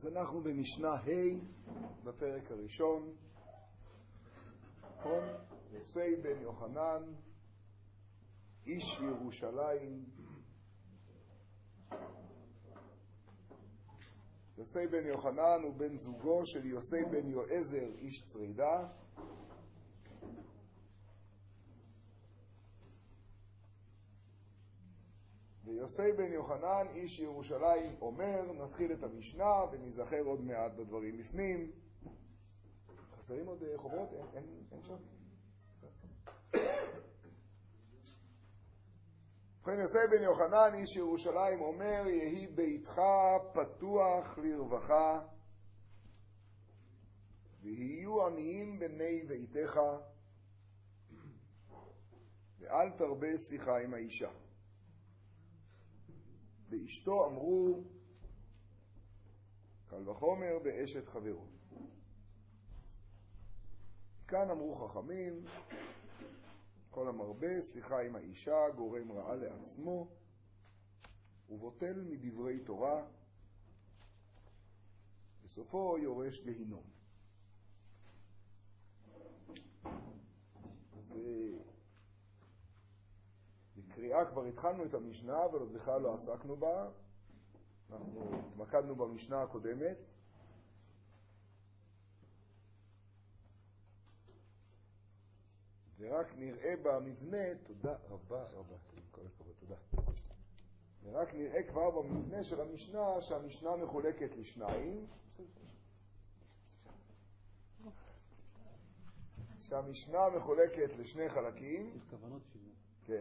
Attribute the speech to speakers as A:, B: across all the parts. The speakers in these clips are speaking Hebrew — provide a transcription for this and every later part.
A: אז אנחנו במשנה ה' בפרק הראשון, יוסי בן יוחנן, איש ירושלים. יוסי בן יוחנן הוא בן זוגו של יוסי בן יועזר, איש צרידה. ויוסי בן יוחנן, איש ירושלים, אומר, נתחיל את המשנה ונזכר עוד מעט בדברים לפנים. חסרים עוד חוברות? אין שם? ובכן, יוסי בן יוחנן, איש ירושלים, אומר, יהי ביתך פתוח לרווחה, ויהיו עניים בני ביתך, ואל תרבה שיחה עם האישה. ואשתו אמרו, קל וחומר באשת חברו. כאן אמרו חכמים, כל המרבה שיחה עם האישה גורם רעה לעצמו, ובוטל מדברי תורה, בסופו יורש גיהינום. בקריאה כבר התחלנו את המשנה, אבל עוד בכלל לא עסקנו בה. אנחנו התמקדנו במשנה הקודמת. ורק נראה במבנה, תודה רבה רבה, כל הכבוד, תודה. ורק נראה כבר במבנה של המשנה, שהמשנה מחולקת לשניים. שהמשנה מחולקת לשני חלקים. יש כוונות שזה. כן.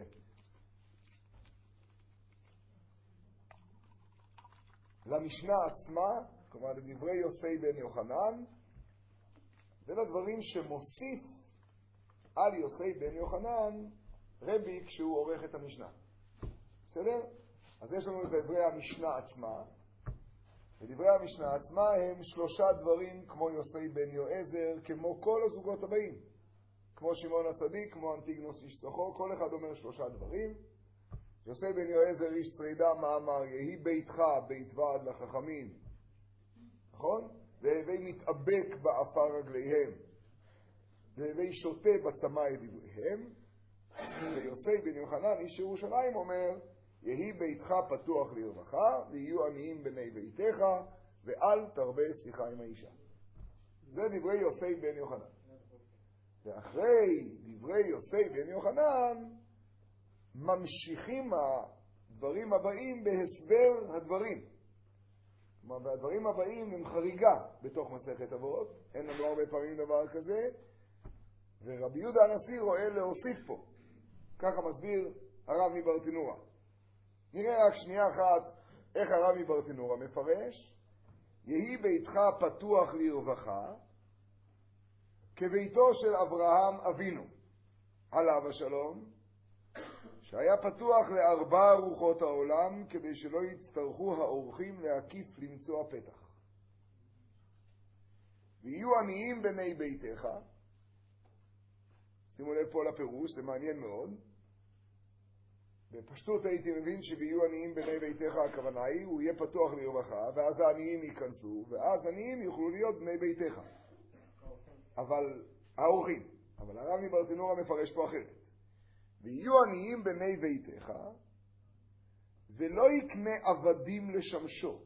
A: למשנה עצמה, כלומר לדברי יוסי בן יוחנן, ולדברים שמוסיף על יוסי בן יוחנן רבי כשהוא עורך את המשנה. בסדר? אז יש לנו את דברי המשנה עצמה, ודברי המשנה עצמה הם שלושה דברים כמו יוסי בן יועזר, כמו כל הזוגות הבאים, כמו שמעון הצדיק, כמו אנטיגנוס איש סוחו, כל אחד אומר שלושה דברים. יוסי בן יועזר איש צרידה, מה אמר? יהי ביתך בית ועד לחכמים, נכון? והווי מתאבק באפר רגליהם, והווי שותה בצמא את דבריהם. ויוסי בן יוחנן איש ירושלים אומר, יהי ביתך פתוח לרווחה, ויהיו עניים בני ביתך, ואל תרבה שיחה עם האישה. זה דברי יוסי בן יוחנן. ואחרי דברי יוסי בן יוחנן ממשיכים הדברים הבאים בהסבר הדברים. כלומר, והדברים הבאים הם חריגה בתוך מסכת אבות, אין לנו הרבה פעמים דבר כזה, ורבי יהודה הנשיא רואה להוסיף פה. ככה מסביר הרב מברטינורה. נראה רק שנייה אחת איך הרב מברטינורה מפרש. יהי ביתך פתוח לרווחה, כביתו של אברהם אבינו, עליו השלום, שהיה פתוח לארבע רוחות העולם, כדי שלא יצטרכו האורחים להקיף למצוא הפתח. ויהיו עניים בני ביתך, שימו לב פה לפירוש, זה מעניין מאוד. בפשטות הייתי מבין שביהיו עניים בני ביתך, הכוונה היא, הוא יהיה פתוח לרווחה, ואז העניים ייכנסו, ואז עניים יוכלו להיות בני ביתך. אבל האורחים. אבל הרב מברטינורה מפרש פה אחרת. ויהיו עניים בני ביתך, ולא יקנה עבדים לשמשו.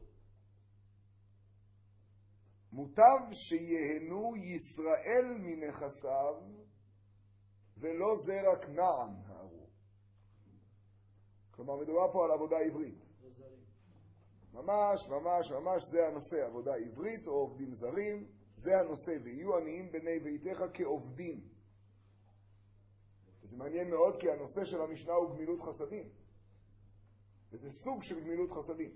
A: מוטב שיהנו ישראל מנכסיו, ולא זרע כנען הארור. כלומר, מדובר פה על עבודה עברית. ממש, ממש, ממש זה הנושא, עבודה עברית או עובדים זרים, זה הנושא, ויהיו עניים בני ביתך כעובדים. זה מעניין מאוד, כי הנושא של המשנה הוא גמילות חסדים. וזה סוג של גמילות חסדים.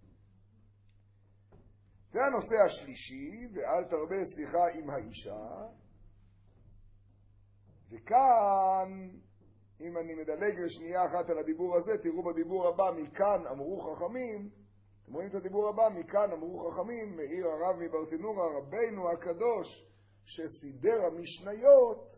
A: זה הנושא השלישי, ואל תרבה שיחה עם האישה. וכאן, אם אני מדלג לשנייה אחת על הדיבור הזה, תראו בדיבור הבא, מכאן אמרו חכמים, אתם רואים את הדיבור הבא, מכאן אמרו חכמים, מעיר הרב מברטינורה, רבינו הקדוש, שסידר המשניות,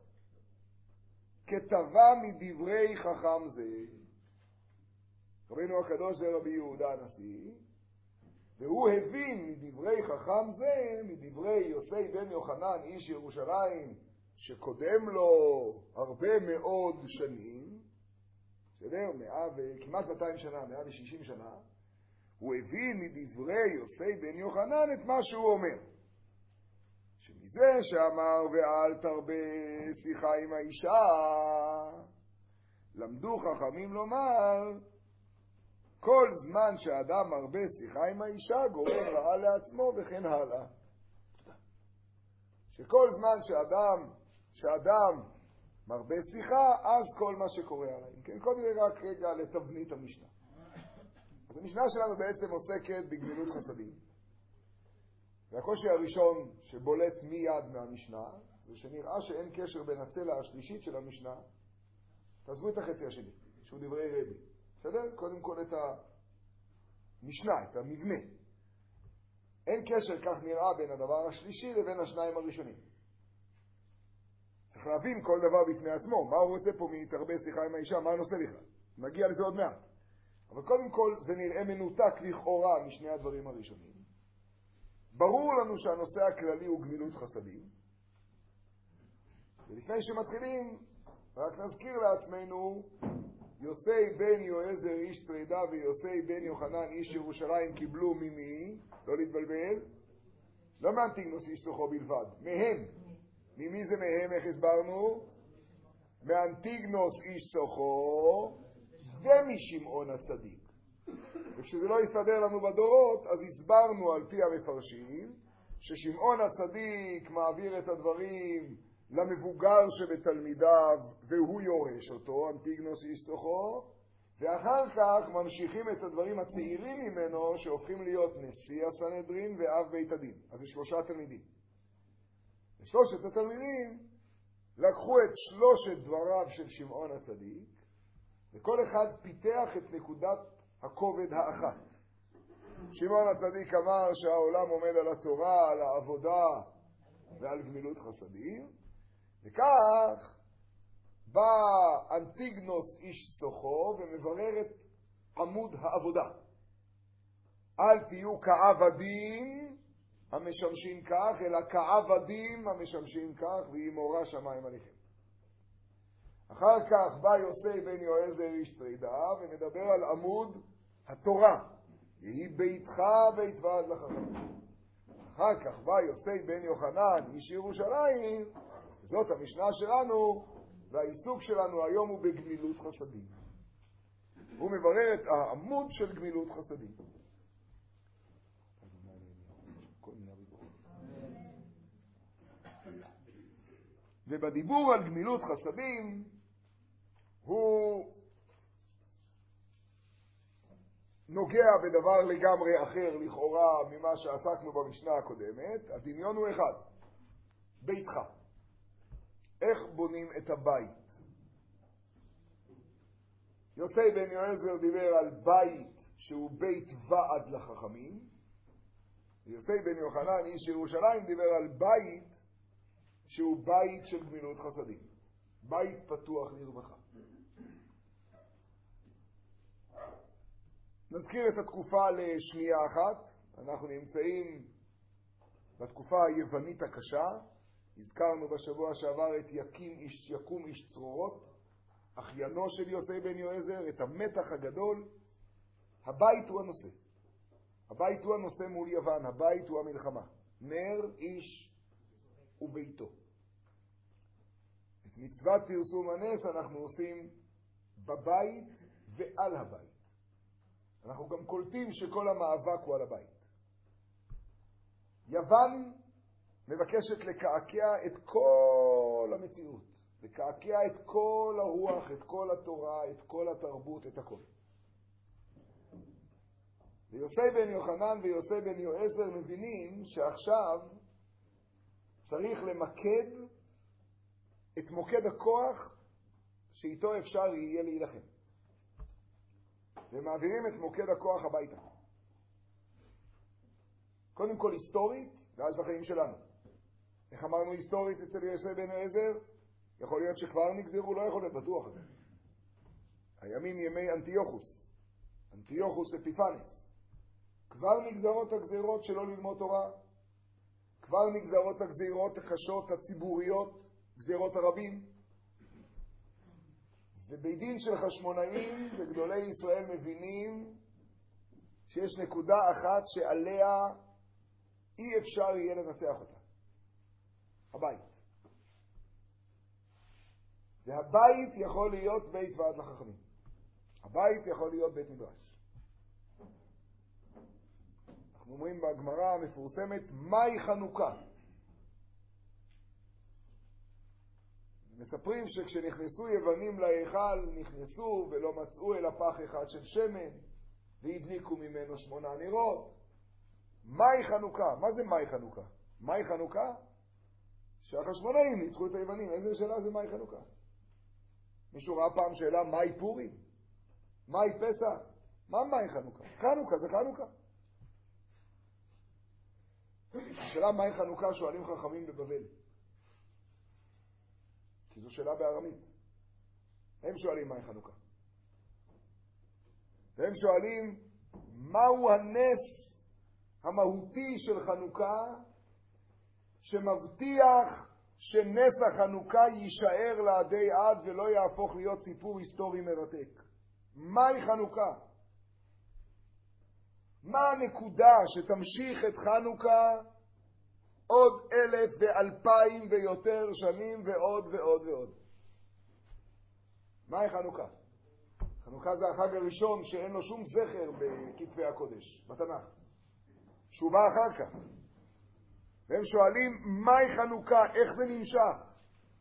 A: כתבה מדברי חכם זה. רבינו הקדוש זה רבי יהודה הנשיא, והוא הבין מדברי חכם זה, מדברי יוסי בן יוחנן איש ירושלים, שקודם לו הרבה מאוד שנים, בסדר? כמעט 200 שנה, 160 שנה, הוא הבין מדברי יוסי בן יוחנן את מה שהוא אומר. שמזה שאמר ואל תרבה שיחה עם האישה, למדו חכמים לומר, כל זמן שאדם מרבה שיחה עם האישה גורם רעה לעצמו וכן הלאה. שכל זמן שאדם מרבה שיחה, אז כל מה שקורה עליהם. כן, קודם רק רגע לתבנית המשנה. אז המשנה שלנו בעצם עוסקת בגמילות חסדים. והקושי הראשון שבולט מיד מהמשנה, זה שנראה שאין קשר בין הצלע השלישית של המשנה, תעזבו את החצי השני, שהוא דברי רבי. בסדר? קודם כל את המשנה, את המבנה. אין קשר, כך נראה, בין הדבר השלישי לבין השניים הראשונים. צריך להבין כל דבר בפני עצמו. מה הוא רוצה פה מתרבה שיחה עם האישה? מה הנושא בכלל? נגיע לזה עוד מעט. אבל קודם כל זה נראה מנותק לכאורה משני הדברים הראשונים. ברור לנו שהנושא הכללי הוא גמילות חסדים. ולפני שמתחילים, רק נזכיר לעצמנו, יוסי בן יועזר איש צרידה ויוסי בן יוחנן איש ירושלים קיבלו ממי, לא להתבלבל, לא מאנטיגנוס איש סוחו בלבד, מהם. ממי זה מהם? איך הסברנו? מאנטיגנוס איש סוחו ומשמעון הצדיק. וכשזה לא יסתדר לנו בדורות, אז הסברנו על פי המפרשים ששמעון הצדיק מעביר את הדברים למבוגר שבתלמידיו והוא יורש אותו, אנטיגנוס איש סוחו, ואחר כך ממשיכים את הדברים הצעירים ממנו שהופכים להיות נשיא הסנהדרין ואב בית הדין. אז זה 3 תלמידים. ושלושת התלמידים לקחו את 3 דבריו של שמעון הצדיק, וכל אחד פיתח את נקודת הכובד האחת. שמעון הצדיק אמר שהעולם עומד על התורה, על העבודה ועל גמילות חסדים, וכך בא אנטיגנוס איש סוחו ומברר את עמוד העבודה. אל תהיו כעבדים המשמשים כך, אלא כעבדים המשמשים כך, ויהי מורא שמיים עליכם. אחר כך בא יוסי בן יועזר איש צרידה ומדבר על עמוד התורה. יהי ביתך בית ועד לחכמים. אחר כך בא יוסי בן יוחנן איש ירושלים, זאת המשנה שלנו, והעיסוק שלנו היום הוא בגמילות חסדים. הוא מברר את העמוד של גמילות חסדים. ובדיבור על גמילות חסדים הוא נוגע בדבר לגמרי אחר לכאורה ממה שעסקנו במשנה הקודמת. הדמיון הוא אחד, ביתך. איך בונים את הבית? יוסי בן יועזר דיבר על בית שהוא בית ועד לחכמים, ויוסי בן יוחנן איש ירושלים דיבר על בית שהוא בית של גמילות חסדים, בית פתוח לרווחה. נזכיר את התקופה לשנייה אחת. אנחנו נמצאים בתקופה היוונית הקשה. הזכרנו בשבוע שעבר את יקום איש צרורות, אחיינו של יוסי בן יועזר, את המתח הגדול. הבית הוא הנושא. הבית הוא הנושא מול יוון, הבית הוא המלחמה. נר איש וביתו. את מצוות פרסום הנס אנחנו עושים בבית ועל הבית. אנחנו גם קולטים שכל המאבק הוא על הבית. יוון מבקשת לקעקע את כל המציאות, לקעקע את כל הרוח, את כל התורה, את כל התרבות, את הכל. ויוסי בן יוחנן ויוסי בן יועזר מבינים שעכשיו צריך למקד את מוקד הכוח שאיתו אפשר יהיה להילחם. ומעבירים את מוקד הכוח הביתה. קודם כל היסטורית, ואז בחיים שלנו. איך אמרנו היסטורית אצל יוסי בן יועזר? יכול להיות שכבר נגזרו, לא יכול להיות בטוח. הימים ימי אנטיוכוס אפיפנס. כבר נגזרות הגזירות שלא ללמוד תורה, כבר נגזרות הגזירות הקשות הציבוריות, גזירות הרבים. ובית דין של חשמונאים וגדולי ישראל מבינים שיש נקודה אחת שעליה אי אפשר יהיה לנצח אותה. הבית. והבית יכול להיות בית ועד לחכמים. הבית יכול להיות בית מדרש. אנחנו אומרים בגמרא המפורסמת, מהי חנוכה? מספרים שכשנכנסו יוונים להיכל, נכנסו ולא מצאו אלא פח אחד של שמן, והדליקו ממנו 8 נרות. מהי חנוכה? מה זה מהי חנוכה? מהי חנוכה? שהחשמונאים ניצחו את היוונים. איזה שאלה זה מהי חנוכה? מישהו ראה פעם שאלה מהי פורים? מהי פסח? מה מהי חנוכה? חנוכה זה חנוכה. השאלה מהי חנוכה שואלים חכמים בבבל. כי זו שאלה בארמית. הם שואלים מהי חנוכה. והם שואלים מהו הנס המהותי של חנוכה שמבטיח שנס החנוכה יישאר לעדי עד ולא יהפוך להיות סיפור היסטורי מרתק. מהי חנוכה? מה הנקודה שתמשיך את חנוכה עוד 1,000 ו2,000 ויותר שנים ועוד ועוד ועוד? מהי חנוכה? חנוכה זה החג הראשון שאין לו שום זכר בכתבי הקודש, בתנ"ך. שהוא בא אחר כך. והם שואלים, מהי חנוכה? איך זה נמשך?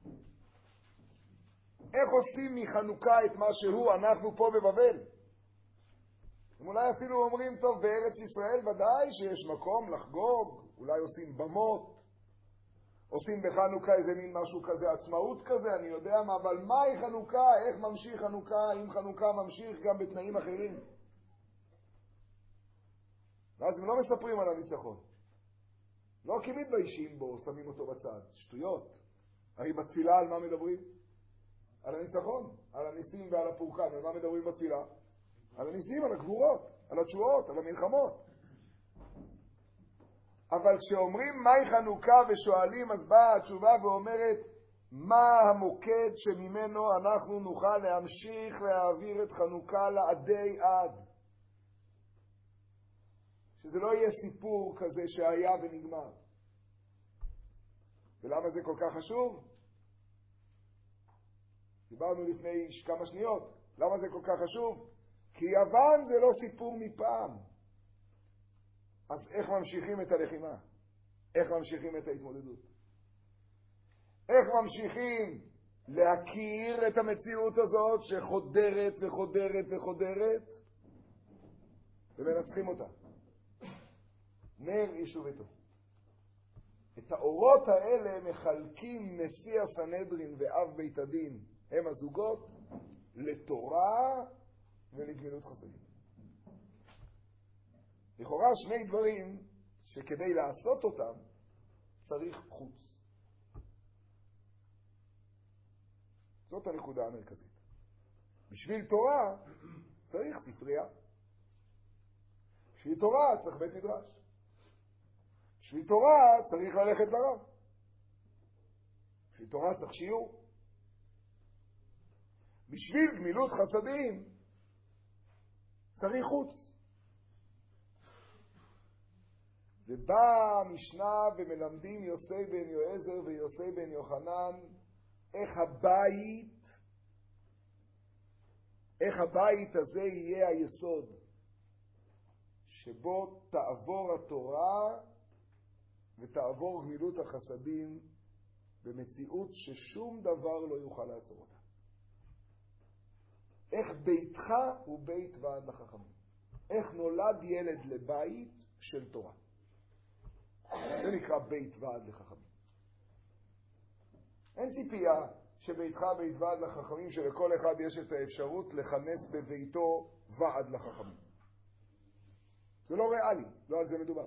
A: איך עושים מחנוכה את מה שהוא? אנחנו פה בבבל. הם אולי אפילו אומרים, טוב, בארץ ישראל ודאי שיש מקום לחגוג, אולי עושים במות, עושים בחנוכה איזה מין משהו כזה, עצמאות כזה, אני יודע מה, אבל מהי חנוכה? איך ממשיך חנוכה? אם חנוכה ממשיך גם בתנאים אחרים. ואז הם לא מספרים על הניצחון. לא כי מתביישים בו, שמים אותו בצד. שטויות. הרי בתפילה על מה מדברים? על הניצחון, על הניסים ועל הפורקן. על מה מדברים בתפילה? על הניסים, על הגבורות, על התשועות, על המלחמות. אבל כשאומרים מהי חנוכה ושואלים, אז באה התשובה ואומרת, מה המוקד שממנו אנחנו נוכל להמשיך להעביר את חנוכה לעדי עד? שזה לא יהיה סיפור כזה שהיה ונגמר. ולמה זה כל כך חשוב? דיברנו לפני כמה שניות. למה זה כל כך חשוב? כי יוון זה לא סיפור מפעם. אז איך ממשיכים את הלחימה? איך ממשיכים את ההתמודדות? איך ממשיכים להכיר את המציאות הזאת שחודרת וחודרת וחודרת ומנצחים אותה? נר איש וביתו. את האורות האלה מחלקים נשיא הסנהדרין ואב בית הדין, הם הזוגות, לתורה ולגמילות חסדים. לכאורה שני דברים שכדי לעשות אותם צריך חוץ. זאת הנקודה המרכזית. בשביל תורה צריך ספרייה. בשביל תורה צריך בית מדרש. בשביל תורה צריך ללכת לרב. בשביל תורה צריך שיעור. בשביל גמילות חסדים צריך חוץ. ובאה המשנה ומלמדים יוסי בן יועזר ויוסי בן יוחנן איך הבית הזה יהיה היסוד שבו תעבור התורה ותעבור גמילות החסדים במציאות ששום דבר לא יוכל לעצור אותה. איך ביתך הוא בית ועד לחכמים. איך נולד ילד לבית של תורה. זה נקרא בית ועד לחכמים. אין ציפייה שביתך בית ועד לחכמים שלכל אחד יש את האפשרות לכנס בביתו ועד לחכמים. זה לא ריאלי, לא על זה מדובר.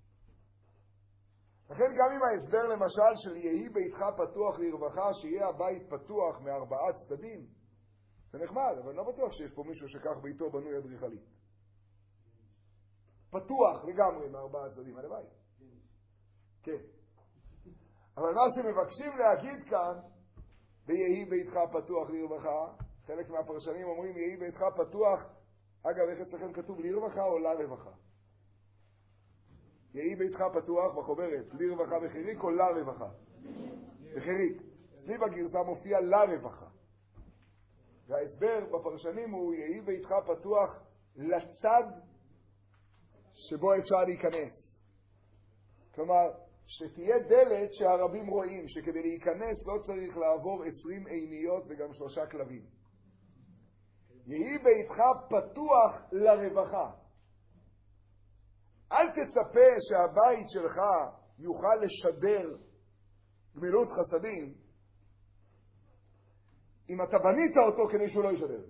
A: לכן גם אם ההסבר למשל של יהי ביתך פתוח לרווחה, שיהיה הבית פתוח מ4 צדדים, זה נחמד, אבל לא בטוח שיש פה מישהו שכך ביתו בנוי אדריכלית. פתוח לגמרי מארבעה הצדדים, הלוואי. כן. אבל מה שמבקשים להגיד כאן, ויהי ביתך פתוח לרווחה, חלק מהפרשנים אומרים יהי ביתך פתוח, אגב, איך אצלכם כתוב לרווחה או לרווחה? יהי ביתך פתוח בחוברת, לרווחה בחיריק או לרווחה? בחיריק. אצלי בגרסה מופיע לרווחה. וההסבר בפרשנים הוא יהי ביתך פתוח לצד שבו אפשר להיכנס. כלומר, שתהיה דלת שהרבים רואים, שכדי להיכנס לא צריך לעבור 20 עיניות וגם 3 כלבים. יהי ביתך פתוח לרווחה. אל תצפה שהבית שלך יוכל לשדר גמילות חסדים אם אתה בנית אותו כדי שהוא לא ישדר.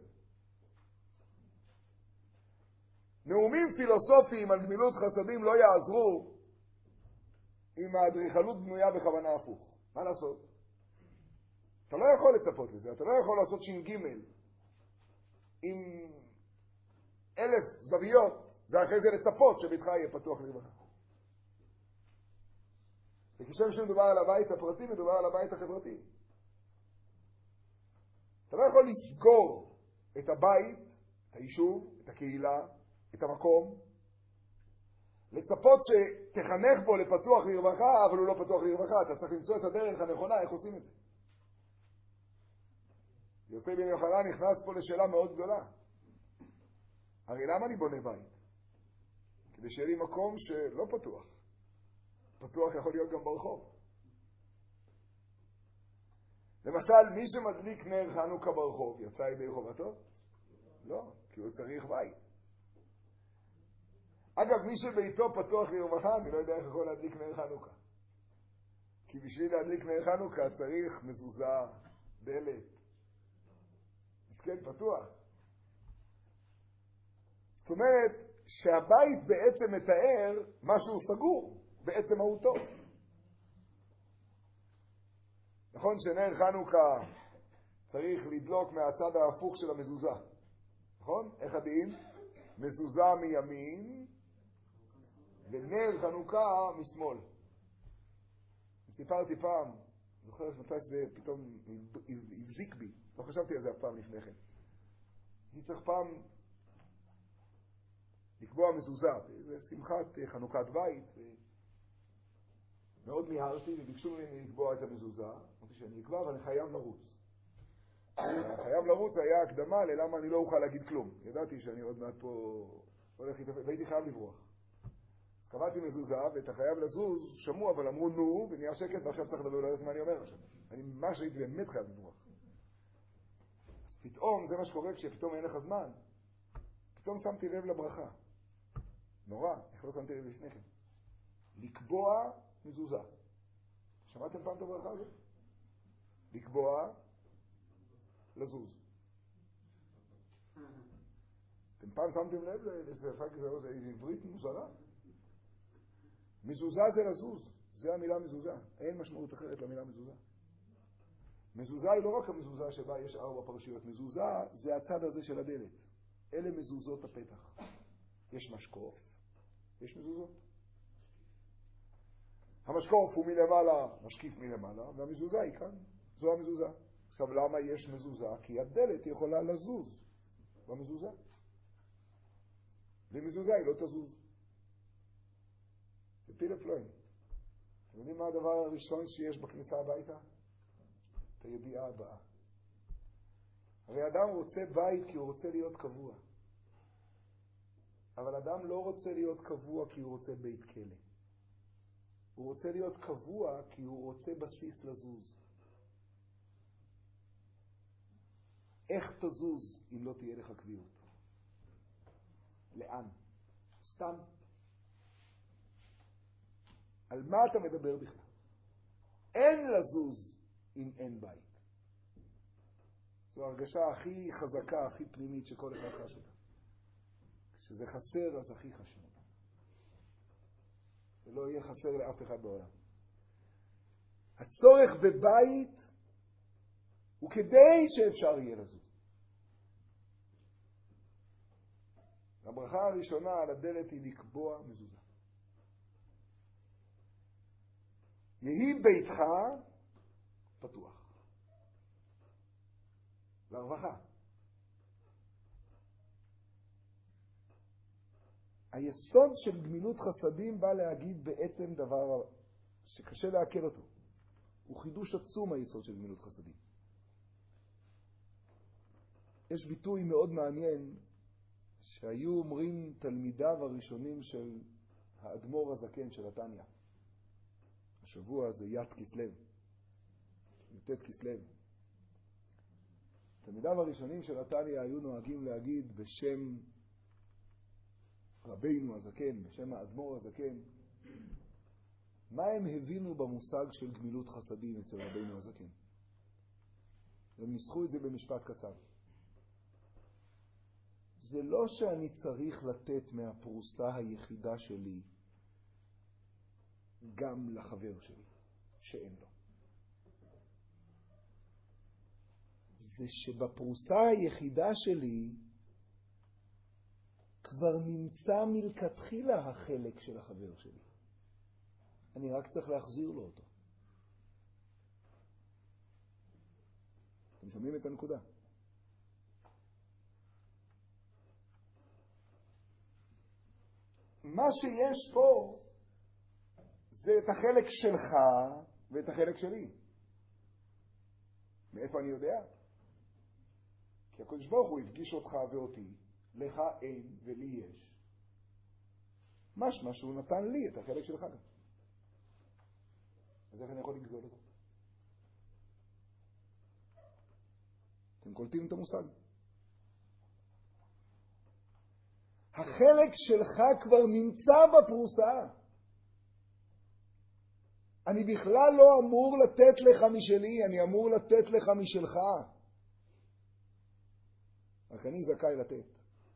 A: נאומים פילוסופיים על גמילות חסדים לא יעזרו אם האדריכלות בנויה בכוונה הפוך. מה לעשות? אתה לא יכול לצפות לזה, אתה לא יכול לעשות ש"ג עם 1000 זוויות ואחרי זה לצפות שביתך יהיה פתוח לרווחה. וכשם שמדובר על הבית הפרטי, מדובר על הבית החברתי. אתה לא יכול לסגור את הבית, את היישוב, את הקהילה, את המקום, לצפות שתחנך בו לפתוח לרווחה, אבל הוא לא פתוח לרווחה. אתה צריך למצוא את הדרך הנכונה, איך עושים את זה. יוסי בן יוחנן נכנס פה לשאלה מאוד גדולה. הרי למה אני בונה בית? כדי שיהיה לי מקום שלא פתוח. פתוח יכול להיות גם ברחוב. למשל, מי שמדליק נר חנוכה ברחוב, יצא ידי חובתו? לא, כי הוא צריך בית. אגב, מי שביתו פתוח לרווחה, אני לא יודע איך יכול להדליק נר חנוכה. כי בשביל להדליק נר חנוכה צריך מזוזה, דלת. כן, פתוח. זאת אומרת שהבית בעצם מתאר משהו סגור, בעצם מהותו. נכון שנר חנוכה צריך לדלוק מהצד ההפוך של המזוזה. נכון? איך הדין? מזוזה מימין ונר חנוכה משמאל. סיפרתי פעם, זוכר מתי שזה פתאום הבזיק בי, לא חשבתי על זה אף פעם לפני כן. אני צריך פעם לקבוע מזוזה, זה שמחת חנוכת בית, מאוד מיהרתי וביקשו ממני לקבוע את המזוזה, אמרתי שאני אקבע אבל אני חייב לרוץ. חייב לרוץ היה הקדמה ללמה אני לא אוכל להגיד כלום. ידעתי שאני עוד מעט פה הולך להתאפק, והייתי חייב לברוח. קבעתי מזוזה ואת החייב לזוז שמעו, אבל אמרו נו, ונהיה שקט ועכשיו צריך לדבר, לא יודעת מה אני אומר עכשיו. אני ממש הייתי באמת חייב לברוח. אז פתאום, זה מה שקורה כשפתאום אין לך זמן, פתאום שמתי לב לברכה. נורא, איך לא שמתי לב לפני כן? לקבוע מזוזה. שמעתם פעם את הברכה הזאת? לקבוע, לזוז. אתם פעם שמתם לב לשפה כזו, זה עברית מוזרה? מזוזה זה לזוז, זה המילה מזוזה. אין משמעות אחרת למילה מזוזה. מזוזה היא לא רק המזוזה שבה יש 4 פרשיות. מזוזה זה הצד הזה של הדלת. אלה מזוזות הפתח. יש משקוף, יש מזוזות. המשקוף הוא מלמעלה, משקיף מלמעלה, והמזוזה היא כאן. זו המזוזה. עכשיו למה יש מזוזה? כי הדלת יכולה לזוז במזוזה. ומזוזה היא לא תזוז. זה פיל אפלוין. אתם יודעים מה הדבר הראשון שיש בכניסה הביתה? את הידיעה הבאה. הרי אדם רוצה בית כי הוא רוצה להיות קבוע. אבל אדם לא רוצה להיות קבוע כי הוא רוצה בית כלא. הוא רוצה להיות קבוע כי הוא רוצה בסיס לזוז. איך תזוז אם לא תהיה לך קביעות? לאן? סתם. על מה אתה מדבר בכלל? אין לזוז אם אין בית. זו הרגשה הכי חזקה, הכי פנימית שכל אחד חש אותה. כשזה חסר אז הכי חשוב. זה לא יהיה חסר לאף אחד בעולם. הצורך בבית הוא כדי שאפשר יהיה לזוז. הברכה הראשונה על הדלת היא לקבוע מזוזה. יהי ביתך פתוח. לרווחה. היסוד של גמילות חסדים בא להגיד בעצם דבר שקשה להקל אותו. הוא חידוש עצום היסוד של גמילות חסדים. יש ביטוי מאוד מעניין שהיו אומרים תלמידיו הראשונים של האדמו"ר הזקן של התניא. השבוע זה י' כסלו, י"ט כסלו. תלמידיו הראשונים של התניא היו נוהגים להגיד בשם רבינו הזקן, בשם האדמו"ר הזקן, מה הם הבינו במושג של גמילות חסדים אצל רבינו הזקן. הם ניסחו את זה במשפט קצר. זה לא שאני צריך לתת מהפרוסה היחידה שלי גם לחבר שלי, שאין לו. זה שבפרוסה היחידה שלי כבר נמצא מלכתחילה החלק של החבר שלי. אני רק צריך להחזיר לו אותו. אתם שומעים את הנקודה? מה שיש פה זה את החלק שלך ואת החלק שלי. מאיפה אני יודע? כי הקדוש ברוך הוא הפגיש אותך ואותי, לך אין ולי יש. משמע שהוא נתן לי את החלק שלך גם. אז איך אני יכול לגזול אותו? אתם קולטים את המושג? החלק שלך כבר נמצא בפרוסה. אני בכלל לא אמור לתת לך משלי, אני אמור לתת לך משלך. רק אני זכאי לתת.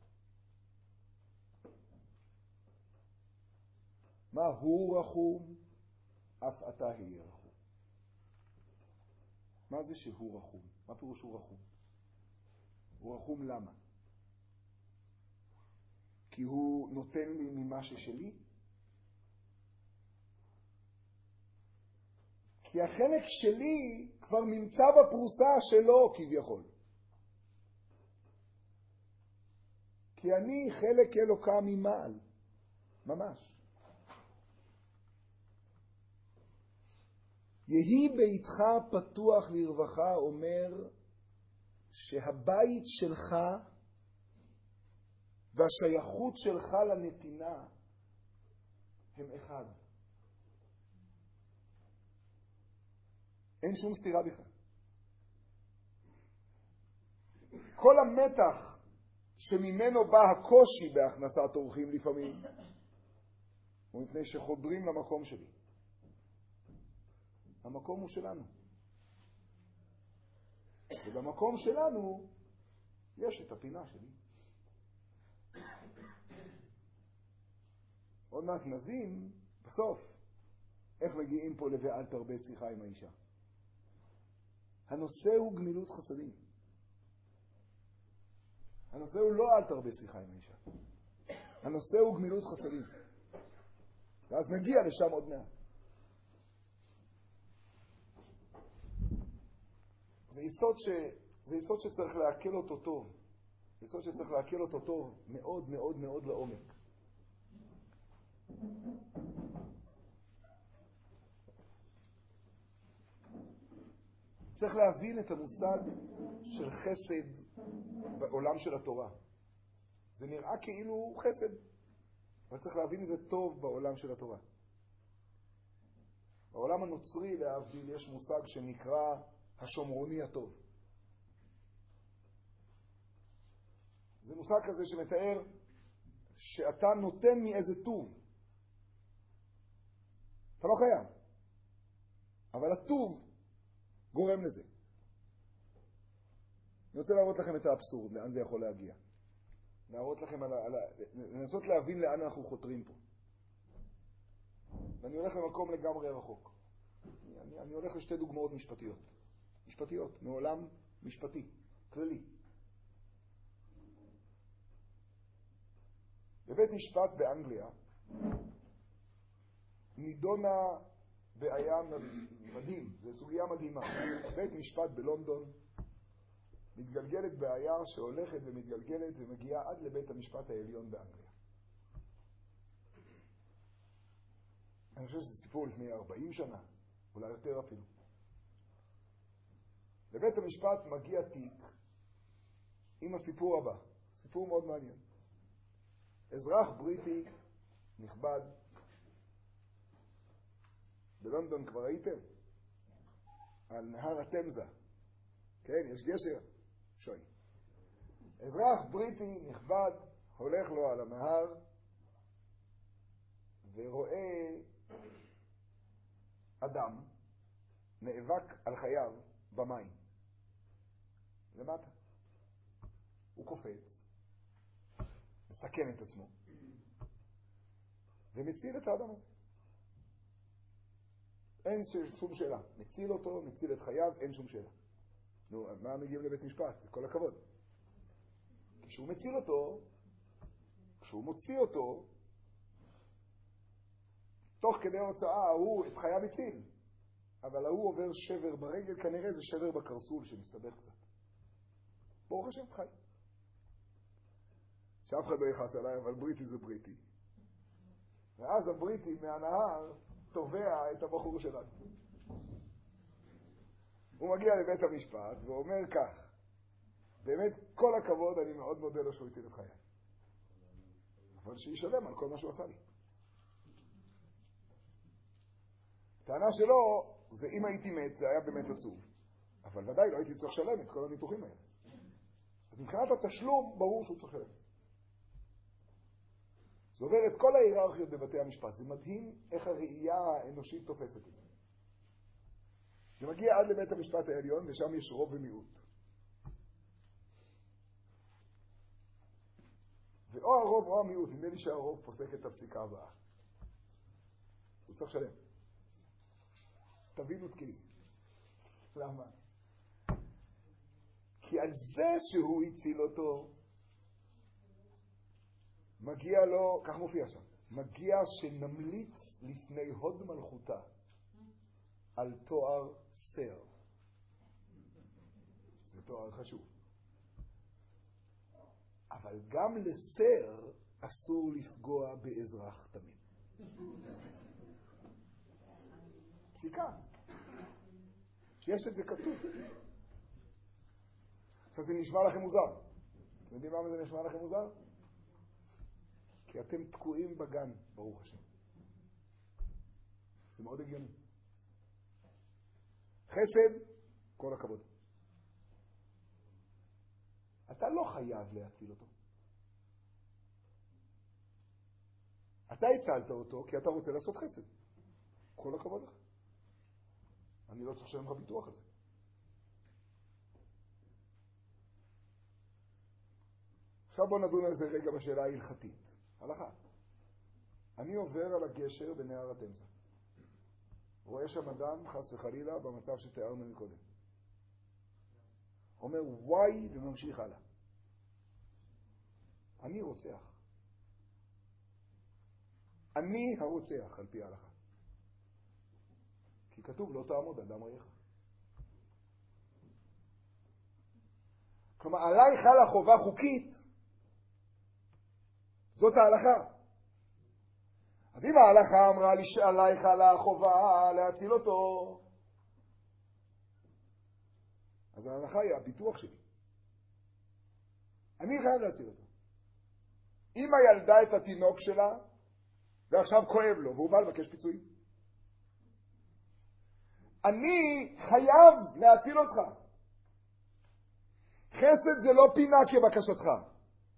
A: מה הוא רחום? אף אתה היה רחום. מה זה שהוא רחום? מה פירוש הוא רחום? הוא רחום למה? כי הוא נותן לי ממה ששלי? כי החלק שלי כבר נמצא בפרוסה שלו כביכול. כי אני חלק אלוקה ממעל. ממש. יהי ביתך פתוח לרווחה אומר שהבית שלך והשייכות שלך לנתינה הם אחד. אין שום סתירה בכלל. כל המתח שממנו בא הקושי בהכנסת אורחים לפעמים הוא מפני שחודרים למקום שלי. המקום הוא שלנו. ובמקום שלנו יש את הפינה שלי. עוד מעט נבין בסוף איך מגיעים פה ל"ואל תרבה שיחה עם האישה". הנושא הוא גמילות חסדים. הנושא הוא לא אל תרבה שיחה עם האישה. הנושא הוא גמילות חסדים. ואז נגיע לשם עוד מעט. זה יסוד שצריך להקל אותו טוב. יסוד שצריך להקל אותו טוב מאוד מאוד מאוד לעומק. צריך להבין את המושג של חסד בעולם של התורה. זה נראה כאילו חסד, אבל צריך להבין את זה טוב בעולם של התורה. בעולם הנוצרי, להבדיל, יש מושג שנקרא השומרוני הטוב. זה מושג כזה שמתאר שאתה נותן מאיזה טוב. אתה לא חייב. אבל הטוב גורם לזה. אני רוצה להראות לכם את האבסורד, לאן זה יכול להגיע. להראות לכם לנסות להבין לאן אנחנו חותרים פה. ואני הולך למקום לגמרי רחוק. אני הולך לשתי דוגמאות משפטיות, מעולם משפטי, כללי. בבית משפט באנגליה נידונה בעיה מדהים, זו סוגיה מדהימה. בית משפט בלונדון מתגלגלת בעיה שהולכת ומתגלגלת ומגיעה עד לבית המשפט העליון באנגליה. אני חושב שזה סיפור לפני 40 שנה, אולי יותר אפילו. לבית המשפט מגיע תיק עם הסיפור הבא, סיפור מאוד מעניין. אזרח בריטי נכבד, בלונדון כבר הייתם? על נהר התמזה. כן, יש גשר? שוי. אזרח בריטי נכבד הולך לו על הנהר ורואה אדם נאבק על חייו במים. למטה. הוא קופץ, מסכן את עצמו, ומציל את האדם הזה. אין שום שאלה. מציל אותו, מציל את חייו, אין שום שאלה. נו, מה מגיעים לבית משפט? כל הכבוד. כשהוא מציל אותו, כשהוא מוציא אותו, תוך כדי ההוצאה, הוא את חייו הציל. אבל הוא עובר שבר ברגל, כנראה זה שבר בקרסול שמסתבך קצת. ברוך השם, חי. שאף אחד לא יכעס עליי, אבל בריטי זה בריטי. ואז הבריטי מהנהר תובע את הבחור שלנו. הוא מגיע לבית המשפט ואומר כך, באמת כל הכבוד, אני מאוד מודה לו שהוא הציל את חיי. אבל שישלם על כל מה שהוא עשה לי. הטענה שלו זה אם הייתי מת, זה היה באמת עצוב. אבל ודאי לא הייתי צריך לשלם את כל הניתוחים האלה. אז מבחינת התשלום, ברור שהוא צריך לשלם. זה עובר את כל ההיררכיות בבתי המשפט. זה מדהים איך הראייה האנושית תופסת את זה. זה מגיע עד לבית המשפט העליון, ושם יש רוב ומיעוט. ואו הרוב או המיעוט, נדמה לי שהרוב פוסק את הפסיקה הבאה. הוא צריך לשלם. תבינו תקיעים. למה? כי על זה שהוא הציל אותו, מגיע לו, כך מופיע שם, מגיע שנמליץ לפני הוד מלכותה על תואר סר. זה תואר חשוב. אבל גם לסר אסור לפגוע באזרח תמים. פסיקה. יש את זה כתוב. עכשיו זה נשמע לכם מוזר. אתם יודעים למה זה נשמע לכם מוזר? כי אתם תקועים בגן, ברוך השם. זה מאוד הגיוני. חסד, כל הכבוד. אתה לא חייב להציל אותו. אתה הצלת אותו כי אתה רוצה לעשות חסד. כל הכבוד לך. אני לא צריך לשלם לך ביטוח על זה. עכשיו בוא נדון על זה רגע בשאלה ההלכתית. הלכה. אני עובר על הגשר בנהר התמזה. רואה שם אדם, חס וחלילה, במצב שתיארנו מקודם. אומר וואי וממשיך הלאה. אני רוצח. אני הרוצח על פי ההלכה. כי כתוב לא תעמוד על דם רעך. כלומר, עליי חלה חובה חוקית. זאת ההלכה. אז אם ההלכה אמרה לי שעליי חלה חובה להציל אותו, אז ההלכה היא הביטוח שלי. אני חייב להציל אותו. אמא ילדה את התינוק שלה, ועכשיו כואב לו, והוא בא לבקש פיצויים. אני חייב להציל אותך. חסד זה לא פינה כבקשתך.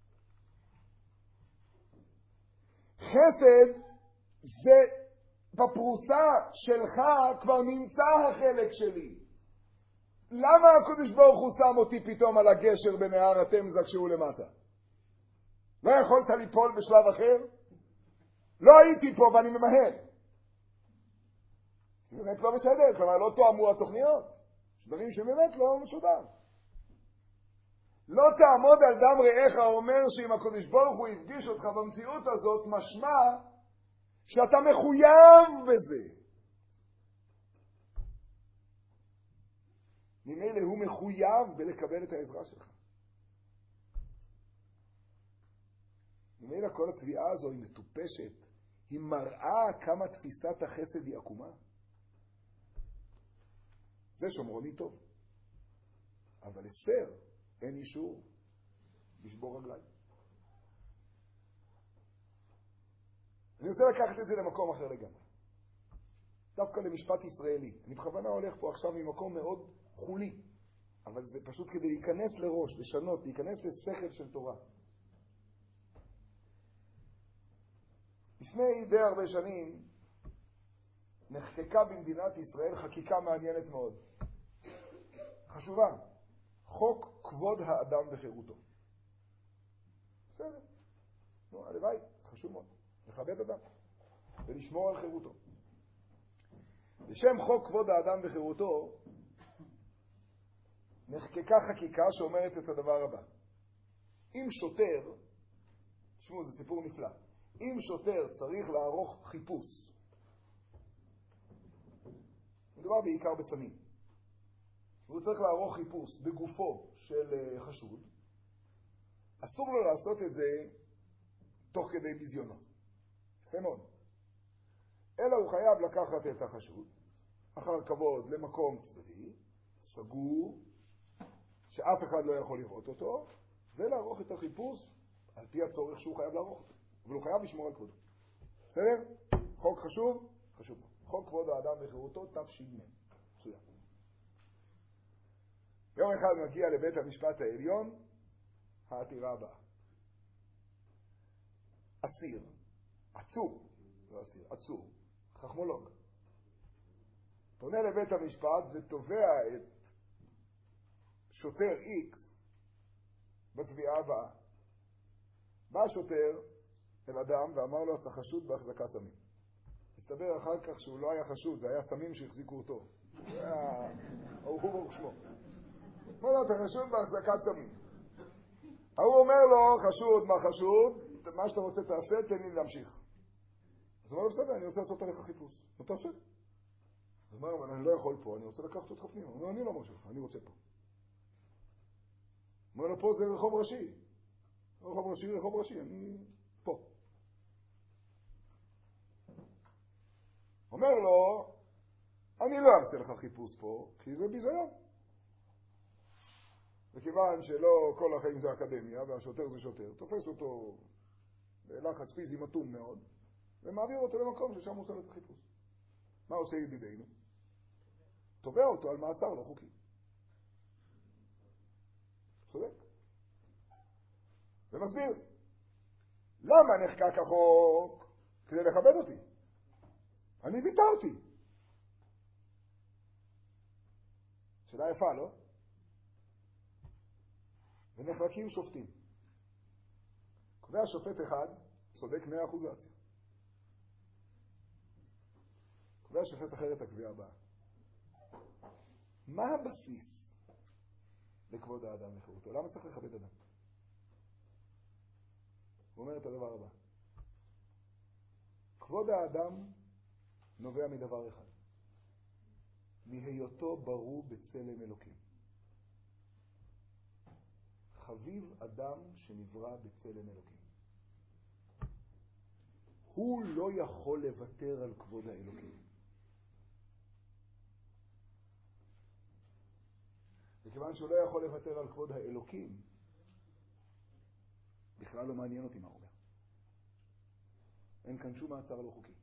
A: חסד זה בפרוסה שלך כבר נמצא החלק שלי. למה הקדוש ברוך הוא שם אותי פתאום על הגשר בנהר התמזה כשהוא למטה? לא יכולת ליפול בשלב אחר? לא הייתי פה ואני ממהר. זה באמת לא בסדר, כלומר לא תואמו התוכניות. דברים שבאמת לא מסודר. לא תעמוד על דם רעך אומר שאם הקדוש ברוך הוא יפגיש אותך במציאות הזאת, משמע שאתה מחויב בזה. ממילא הוא מחויב בלקבל את העזרה שלך. ממילא כל התביעה הזו היא מטופשת, היא מראה כמה תפיסת החסד היא עקומה. זה שומרוני טוב. אבל אסתר אין אישור לשבור רגליים. אני רוצה לקחת את זה למקום אחר לגמרי. דווקא למשפט ישראלי. אני בכוונה הולך פה עכשיו ממקום מאוד חולי, אבל זה פשוט כדי להיכנס לראש, לשנות, להיכנס לשכל של תורה. לפני די הרבה שנים נחקקה במדינת ישראל חקיקה מעניינת מאוד. חשובה. חוק כבוד האדם וחירותו. בסדר. הלוואי, חשוב מאוד. לכבד אדם ולשמור על חירותו. בשם חוק כבוד האדם וחירותו נחקקה חקיקה שאומרת את הדבר הבא. אם שוטר, תשמעו, זה סיפור נפלא. אם שוטר צריך לערוך חיפוש, מדובר בעיקר בסמים, והוא צריך לערוך חיפוש בגופו של חשוד, אסור לו לעשות את זה תוך כדי ביזיונות. יפה מאוד. אלא הוא חייב לקחת את החשוד אחר כבוד למקום צדדי, סגור, שאף אחד לא יכול לראות אותו, ולערוך את החיפוש על פי הצורך שהוא חייב לערוך אותו. אבל הוא חייב לשמור על כבודו. בסדר? חוק חשוב? חשוב. חוק כבוד האדם וחירותו, תש"מ. מצוין. יום אחד מגיע לבית המשפט העליון העתירה הבאה. אסיר, עצור, לא אסיר, עצור, חכמולוג, פונה לבית המשפט ותובע את שוטר X בתביעה הבאה. בא השוטר אל אדם ואמר לו, אתה חשוד בהחזקת סמים. הסתבר אחר כך שהוא לא היה חשוד, זה היה סמים שהחזיקו אותו. הוא ברוך שמו. אמר לו, אתה חשוד בהחזקת סמים. הוא אומר לו, חשוד, מה חשוד? מה שאתה רוצה תעשה, תן לי להמשיך. אז הוא אומר לו, בסדר, אני רוצה לעשות עליך חיפוש. מה תעשה? אז הוא אומר, אבל אני לא יכול פה, אני רוצה לקחת אותך פנימה. הוא אומר, אני לא מרשה לך, אני רוצה פה. הוא אומר לו, פה זה רחוב ראשי. רחוב ראשי, רחוב ראשי, אני פה. אומר לו, אני לא אעשה לך חיפוש פה, כי זה ביזיון. וכיוון שלא כל החיים זה אקדמיה, והשוטר זה שוטר, תופס אותו בלחץ פיזי מתון מאוד, ומעביר אותו למקום ששם הוא עושה את החיפוש. מה עושה ידידנו? תובע אותו על מעצר לא חוקי. צודק. ומסביר, למה נחקק החוק? כדי לכבד אותי. אני ויתרתי. שאלה יפה, לא? ונחלקים שופטים. קובע שופט אחד, צודק 100% אחוזציה. קובע שופט אחר את הקביעה הבאה. מה הבסיס לכבוד האדם וחירותו? למה צריך לכבד אדם? הוא אומר את הדבר הבא. כבוד האדם נובע מדבר אחד. מהיותו ברור בצלם אלוקים. חביב אדם שנברא בצלם אלוקים. הוא לא יכול לוותר על כבוד האלוקים. וכיוון שהוא לא יכול לוותר על כבוד האלוקים, בכלל לא מעניין אותי מה הוא אומר. אין כאן שום מעצר לא חוקי.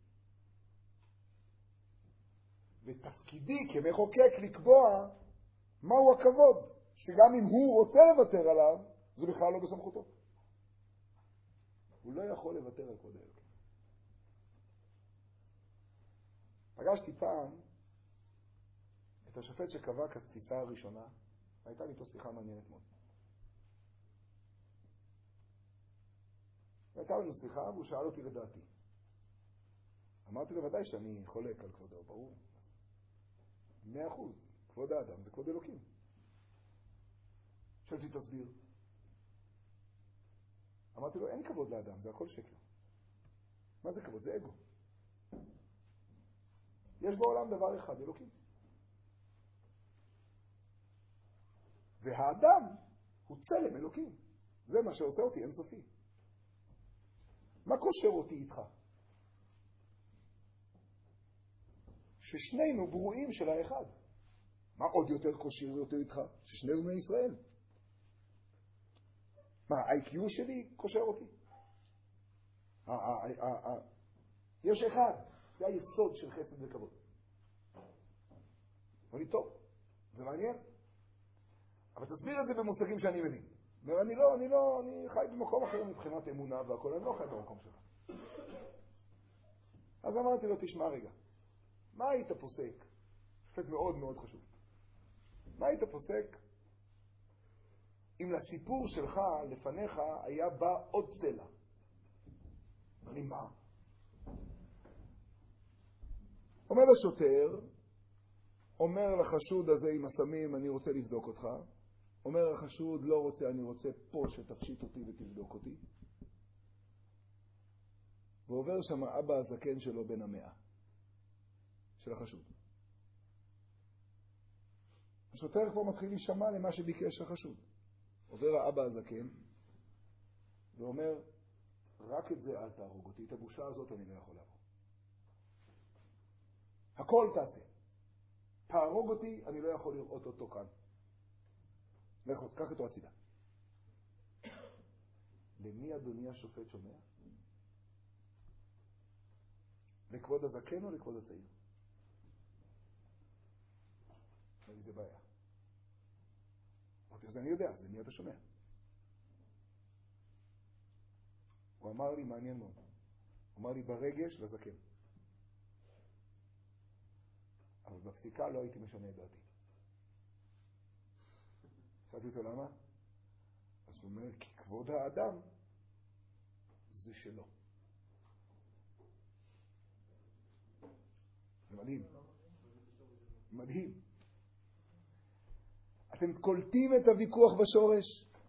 A: ותפקידי כמחוקק לקבוע מהו הכבוד, שגם אם הוא רוצה לוותר עליו, זה בכלל לא בסמכותו. הוא לא יכול לוותר על כבוד האלוקים. פגשתי פעם את השופט שקבע כתפיסה הראשונה, הייתה לי איתו שיחה מעניינת מאוד. והייתה לנו שיחה והוא שאל אותי לדעתי. אמרתי לו, ודאי שאני חולק על כבודו, ברור. 100%. כבוד האדם זה כבוד אלוקים. שאלתי, תסביר. אמרתי לו, אין כבוד לאדם, זה הכל שקר. מה זה כבוד? זה אגו. יש בעולם דבר אחד, אלוקים. והאדם הוא צלם אלוקים. זה מה שעושה אותי אינסופי. מה קושר אותי איתך? ששנינו ברואים של האחד. מה עוד יותר קושר יותר איתך? ששנינו מישראל. מה, ה-IQ שלי קושר אותי? יש אחד, זה היסוד של חסד וכבוד. אבל לי טוב, זה מעניין. אבל תסביר את זה במושגים שאני מבין. אני חי במקום אחר מבחינת אמונה והכל, אני לא חי במקום שלך. אז אמרתי לו, תשמע רגע, מה היית פוסק? שפט מאוד מאוד חשוב. מה היית פוסק אם לסיפור שלך, לפניך, היה בא עוד צלע? אני מה? אומר לשוטר, אומר לחשוד הזה עם הסמים, אני רוצה לבדוק אותך. אומר החשוד, לא רוצה, אני רוצה פה שתפשיט אותי ותבדוק אותי. ועובר שם אבא הזקן שלו בן 100, של החשוד. השוטר כבר מתחיל להישמע למה שביקש החשוד. עובר האבא הזקן ואומר, רק את זה אל תהרוג אותי, את הבושה הזאת אני לא יכול לעבור. הכל תעשה. תהרוג אותי, אני לא יכול לראות אותו כאן. קח אותו הצידה. למי אדוני השופט שומע? לכבוד הזקן או לכבוד הצעיר? זה בעיה. אז אני יודע, אז למי אתה שומע? הוא אמר לי, מעניין מאוד. הוא אמר לי, ברגש לזקן. אבל בפסיקה לא הייתי משנה את דעתי. שאלתי אותו למה? אז הוא אומר, כי כבוד האדם זה שלו. זה מדהים. מדהים. אתם קולטים את הוויכוח בשורש?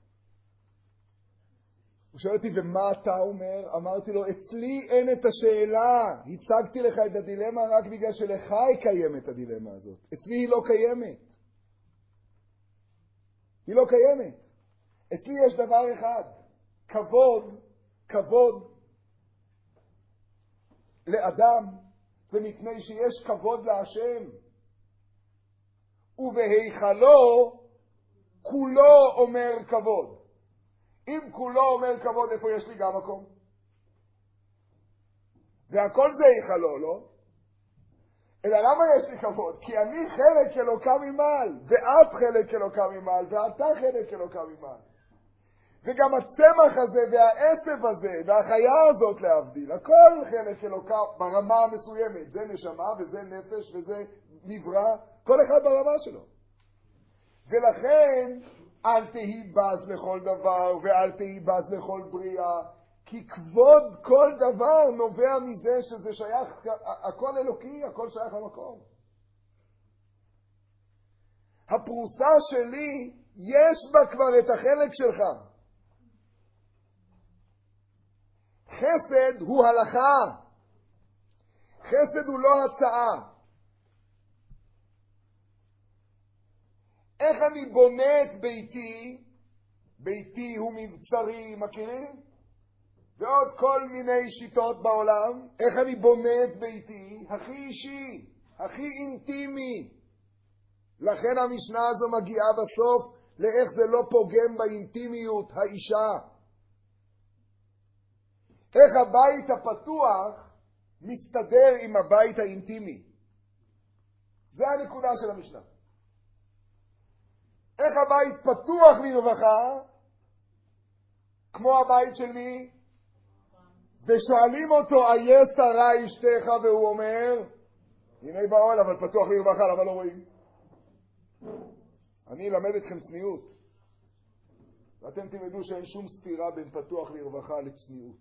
A: הוא שואל אותי, ומה אתה אומר? אמרתי לו, אצלי אין את השאלה. הצגתי לך את הדילמה רק בגלל שלך היא קיימת הדילמה הזאת. אצלי היא לא קיימת. היא לא קיימת. אצלי יש דבר אחד, כבוד לאדם, ומפני שיש כבוד להשם. ובהיכלו כולו אומר כבוד. אם כולו אומר כבוד, איפה יש לי גם מקום? והכל זה היכלו, לא? אלא למה יש לי כבוד? כי אני חלק אלוקה ממעל, ואת חלק אלוקה ממעל, ואתה חלק אלוקה ממעל. וגם הצמח הזה והעצב הזה והחיה הזאת להבדיל, הכל חלק אלוקה ברמה המסוימת. זה נשמה וזה נפש וזה נברא, כל אחד ברמה שלו. ולכן אל תהי בז לכל דבר ואל תהי בז לכל בריאה, כי כבוד כל דבר נובע מזה שזה שייך, הכל אלוקי, הכל שייך למקום. הפרוסה שלי יש בה כבר את החלק שלך. חסד הוא הלכה. חסד הוא לא הצעה. איך אני בונה את ביתי? ביתי הוא מבצרי, מכירים? ועוד כל מיני שיטות בעולם. איך אני בונה את ביתי? הכי אישי, הכי אינטימי. לכן המשנה הזו מגיעה בסוף לאיך זה לא פוגם באינטימיות האישה. איך הבית הפתוח מסתדר עם הבית האינטימי. זה הנקודה של המשנה. איך הבית פתוח לרווחה, כמו הבית של מי? ושואלים אותו, איה שרה אשתך, והוא אומר, הנה באוהל, אבל פתוח לרווחה, למה לא רואים? אני אלמד אתכם צניעות. ואתם תלמדו שאין שום סתירה בין פתוח לרווחה לצניעות.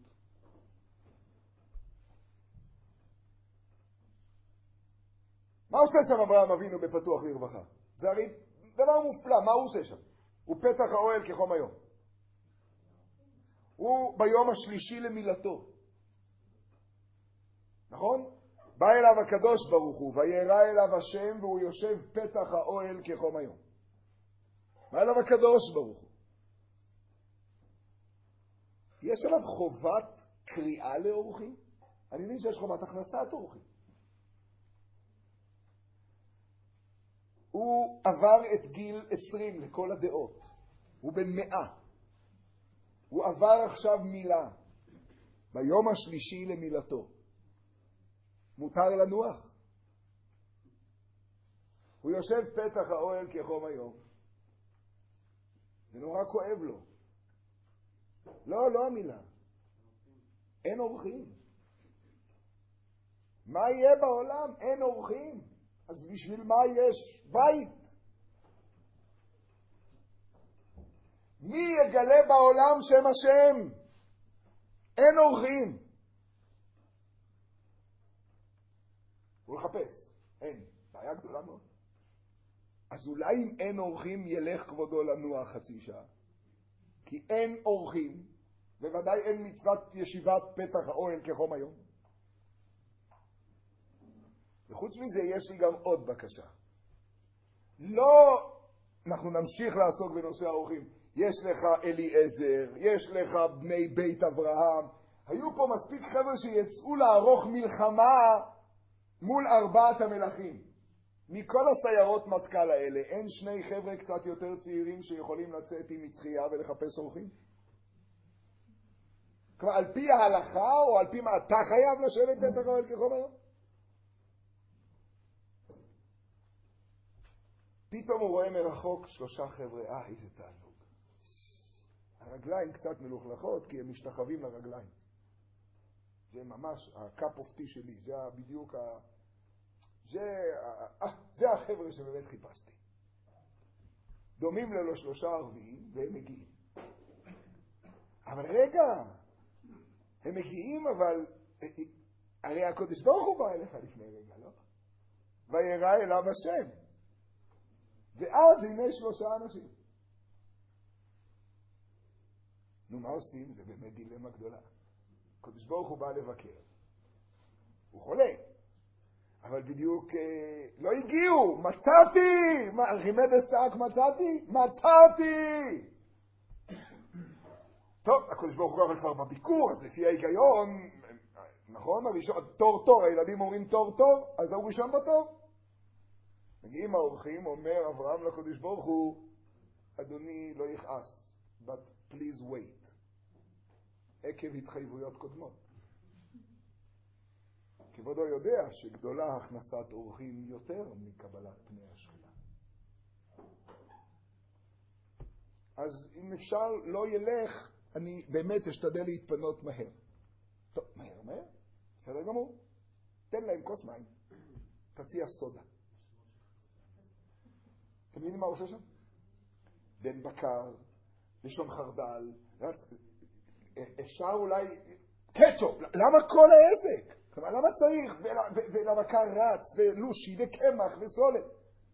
A: מה עושה שם אברהם אבינו בפתוח לרווחה? זה הרי דבר מופלא, מה הוא עושה שם? הוא פתח האוהל כחום היום. הוא ביום השלישי למילתו. נכון? בא אליו הקדוש ברוך הוא, וירא אליו השם, והוא יושב פתח האוהל כחום היום. בא אליו הקדוש ברוך הוא. יש עליו חובת קריאה לאורחים? אני מבין שיש חובת הכנסת אורחים. הוא עבר את גיל 20 לכל הדעות. הוא בן 100. הוא עבר עכשיו מילה. ביום השלישי למילתו. מותר לנוח. הוא יושב פתח האוהל כחום היום. זה נורא כואב לו. לא המילה. אין אורחים. מה יהיה בעולם? אין אורחים. אז בשביל מה יש בית? מי יגלה בעולם שם השם? אין אורחים. הוא לחפש. אין. בעיה גדולה מאוד. אז אולי אם אין אורחים ילך כבודו לנוח חצי שעה. כי אין אורחים, בוודאי אין מצוות ישיבת פתח האוהל כחום היום. וחוץ מזה יש לי גם עוד בקשה. לא, אנחנו נמשיך לעסוק בנושא האורחים. יש לך אליעזר, יש לך בני בית אברהם. היו פה מספיק חבר'ה שיצאו לערוך מלחמה מול 4 המלכים. מכל הסיירות מטכ"ל האלה, אין 2 חבר'ה קצת יותר צעירים שיכולים לצאת עם מצחייה ולחפש אורחים? כלומר, על פי ההלכה או על פי מה אתה חייב לשבת פתח האוהל כחום היום? פתאום הוא רואה מרחוק 3 חבר'ה, איזה תענוג. הרגליים קצת מלוכלכות כי הם משתחווים לרגליים. זה ממש הקאפ אופטי שלי, זה בדיוק זה החבר'ה שבאמת חיפשתי. דומים לו 3 ערבים והם מגיעים. אבל רגע, הם מגיעים אבל הרי הקדוש ברוך הוא בא אליך לפני רגע, לא? וירא אליו השם. ואז הנה 3 אנשים. נו, מה עושים? זה באמת דילמה גדולה. הקדוש ברוך הוא בא לבקר. הוא חולה. אבל בדיוק לא הגיעו. מצאתי! מה, ארכימדס צעק מצאתי? מצאתי! טוב, הקדוש ברוך הוא כבר בביקור, אז לפי ההיגיון, נכון? תור, הילדים אומרים תור, אז הוא ראשון בתור. מגיעים האורחים, אומר אברהם לקדוש ברוך הוא, אדוני לא יכעס, but please wait. עקב התחייבויות קודמות. כבודו יודע שגדולה הכנסת אורחים יותר מקבלת פני השכינה. אז אם אפשר לא ילך, אני באמת אשתדל להתפנות מהר. טוב, מהר? בסדר גמור. תן להם כוס מים. תציע סודה. אתם מבינים מה עושה שם? בן בקר, לשון חרדל, אפשר אולי קטשופ. למה כל העסק? למה צריך? ולבקר רץ, ולושי, וקמח, וסולת.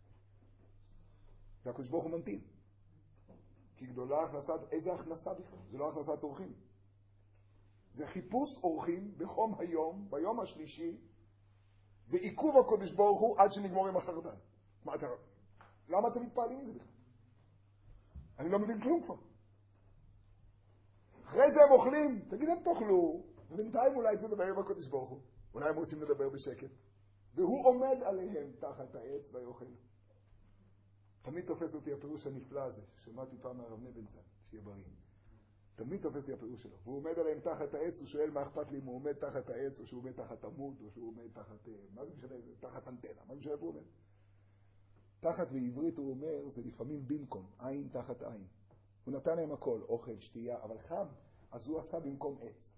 A: והקדוש ברוך הוא ממתין. כי גדולה הכנסת, איזה הכנסה בכלל? זה לא הכנסת אורחים. זה חיפוש אורחים בחום היום, ביום השלישי, ועיכוב הקדוש ברוך הוא עד שנגמור עם החרדל. למה אתם מתפעלים מזה בכלל? אני לא מבין כלום כבר. אחרי זה הם אוכלים, תגיד הם תאכלו, ובינתיים אולי תדבר עם הקדוש ברוך הוא. אולי הם רוצים לדבר בשקט. והוא עומד עליהם תחת העץ ויאכל. תמיד תופס אותי הפירוש הנפלא הזה, ששמעתי פעם מהרב נבנזל, שיהיה בריא. תמיד תופס לי הפירוש שלו. והוא עומד עליהם תחת העץ, הוא שואל מה אכפת לי אם הוא עומד תחת העץ, או שהוא עומד תחת עמוד, או שהוא עומד תחת, מה זה משנה? תחת אנטנה, מה זה משנה איפה הוא עומד? תחת בעברית הוא אומר, זה לפעמים במקום, עין תחת עין. הוא נתן להם הכל, אוכל, שתייה, אבל חם, אז הוא עשה במקום עץ.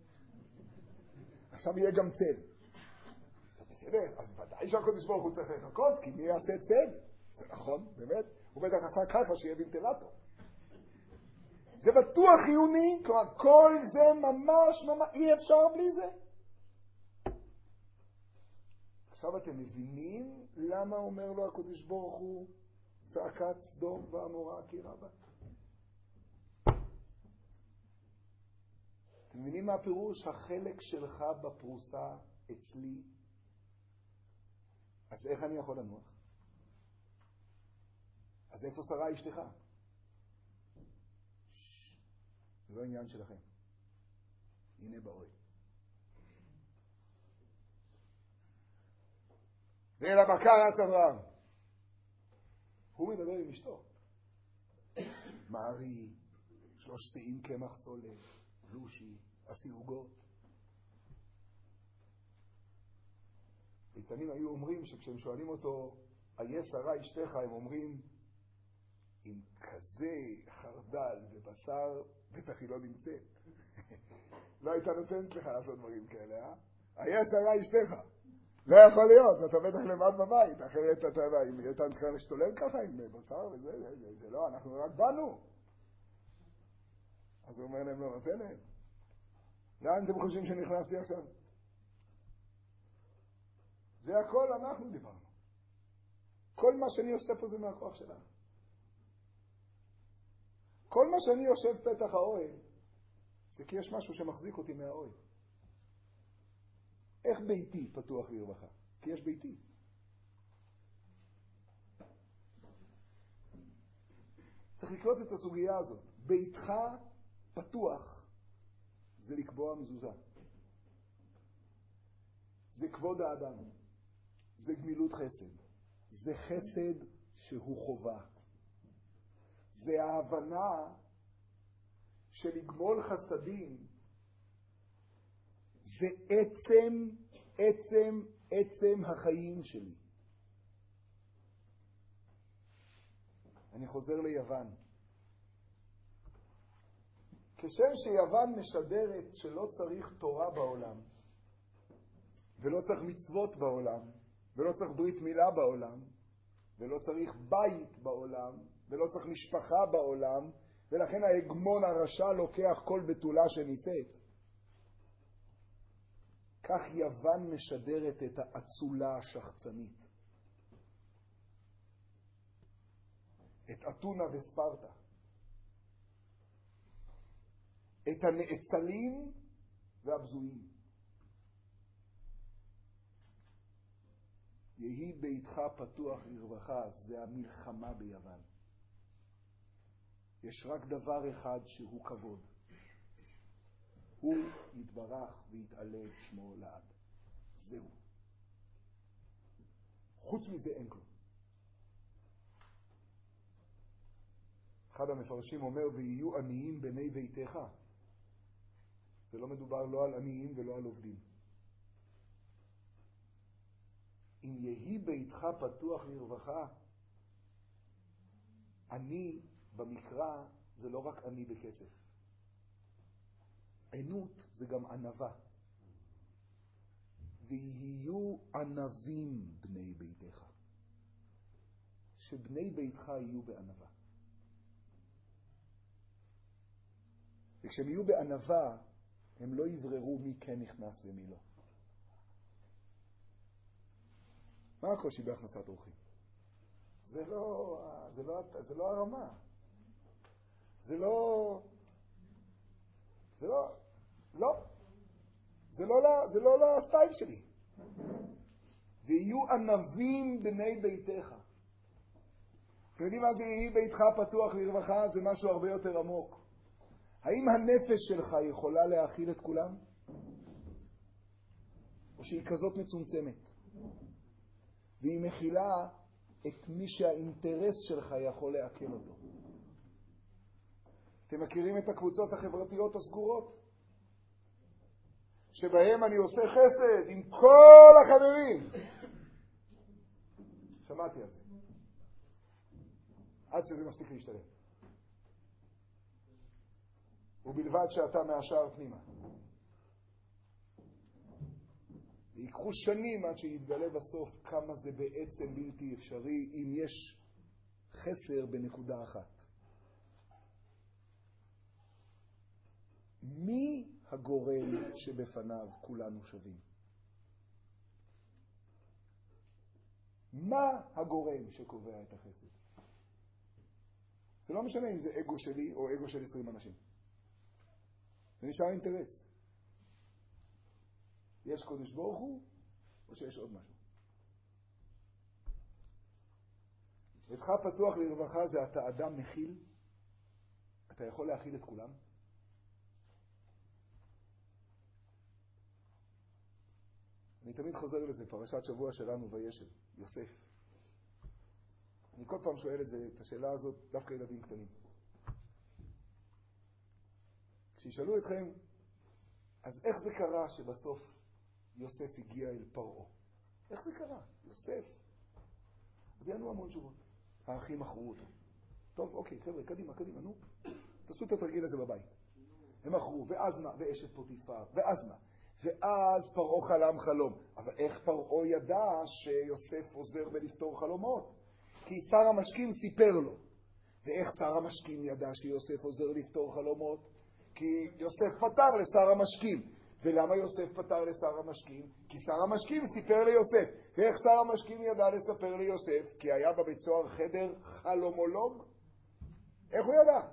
A: עכשיו יהיה גם צל. בסדר, אז ודאי שהקדוש ברוך הוא צריך לחכות, כי מי יעשה צל? זה נכון, באמת. הוא בטח עשה ככה שיהיה ונטילטור. זה בטוח חיוני, כלומר, כל זה ממש, אי אפשר בלי זה. עכשיו אתם מבינים למה אומר לו הקדוש ברוך הוא צעקת סדום ועמורה כי רבה? אתם מבינים מה הפירוש? החלק שלך בפרוסה אצלי. אז איך אני יכול לנוח? אז איפה שרה אשתך? זה לא עניין שלכם. הנה באוי. ולבקרת אברהם. הוא מדבר עם אשתו. מארי, 3 שיאים קמח סולת, לושי, הסירוגות. ליצנים היו אומרים שכשהם שואלים אותו, איה שרה אשתך, הם אומרים, עם כזה חרדל ובשר, בטח היא לא נמצאת. לא הייתה נותנת לך לעשות דברים כאלה, אה? איה שרה אשתך. לא יכול להיות, אתה בטח למד בבית, אחרת אתה, אם הייתה נתחיל להשתולל ככה עם בשר וזה, זה לא, אנחנו רק באנו. אז הוא אומר להם, לא נותנת. לאן אתם חושבים שנכנסתי עכשיו? זה הכל אנחנו דיברנו. כל מה שאני עושה פה זה מהכוח שלנו. כל מה שאני יושב פתח האוהל, זה כי יש משהו שמחזיק אותי מהאוהל. איך ביתי פתוח לרווחה? כי יש ביתי. צריך לקלוט את הסוגיה הזאת. ביתך פתוח זה לקבוע מזוזה. זה כבוד האדם. זה גמילות חסד. זה חסד שהוא חובה. זה ההבנה של לגמול חסדים. זה עצם החיים שלי. אני חוזר ליוון. כשם שיוון משדרת שלא צריך תורה בעולם, ולא צריך מצוות בעולם, ולא צריך ברית מילה בעולם, ולא צריך בית בעולם, ולא צריך משפחה בעולם, ולכן ההגמון הרשע לוקח כל בתולה שניסית. כך יוון משדרת את האצולה השחצנית. את אתונה וספרטה. את הנאצלים והבזויים. יהי ביתך פתוח לרווחה, זה המלחמה ביוון. יש רק דבר אחד שהוא כבוד. הוא יתברך ויתעלה שמו לעד. זהו. חוץ מזה אין כלום. אחד המפרשים אומר, ויהיו עניים בני ביתך. זה לא מדובר לא על עניים ולא על עובדים. אם יהי ביתך פתוח לרווחה, אני במקרא זה לא רק אני בכסף. ענות זה גם ענבה. ויהיו ענבים בני ביתך. שבני ביתך יהיו בענבה. וכשהם יהיו בענבה, הם לא יבררו מי כן נכנס ומי לא. מה הקושי בהכנסת אורחים? זה לא הרמה. זה לא הסטייל שלי. ויהיו ענבים בני ביתך. אתם יודעים מה זה יהי ביתך פתוח לרווחה? זה משהו הרבה יותר עמוק. האם הנפש שלך יכולה להאכיל את כולם? או שהיא כזאת מצומצמת? והיא מכילה את מי שהאינטרס שלך יכול להקל אותו. אתם מכירים את הקבוצות החברתיות הסגורות? שבהם אני עושה חסד עם כל החברים. שמעתי על זה. עד שזה מפסיק להשתלם. ובלבד שאתה מהשאר פנימה. ויקחו שנים עד שיתגלה בסוף כמה זה בעצם בלתי אפשרי אם יש חסר בנקודה אחת. מי הגורם שבפניו כולנו שווים? מה הגורם שקובע את החסד? זה לא משנה אם זה אגו שלי או אגו של 20 אנשים. זה נשאר אינטרס. יש קודש ברוך הוא, או שיש עוד משהו? ביתך פתוח לרווחה זה אתה אדם מכיל, אתה יכול להכיל את כולם. אני תמיד חוזר לזה, פרשת שבוע שלנו וישב, יוסף. אני כל פעם שואל את השאלה הזאת, דווקא ילדים קטנים. כשישאלו אתכם, אז איך זה קרה שבסוף יוסף הגיע אל פרעה? איך זה קרה? יוסף. יענו המון תשובות. האחים מכרו אותו. טוב, אוקיי, חבר'ה, קדימה, נו. תעשו את התרגיל הזה בבית. הם מכרו, ואז מה? ואשת פוטיפר, ואז מה? ואז פרעה חלם חלום. אבל איך פרעה ידע שיוסף עוזר בלפתור חלומות? כי שר המשקים סיפר לו. ואיך שר המשקים ידע שיוסף עוזר לפתור חלומות? כי יוסף פתר לשר המשקים. ולמה יוסף פתר לשר המשקים? כי שר המשקים סיפר ליוסף. ואיך שר המשקים ידע לספר ליוסף? כי היה בבית סוהר חדר חלומולוג. איך הוא ידע?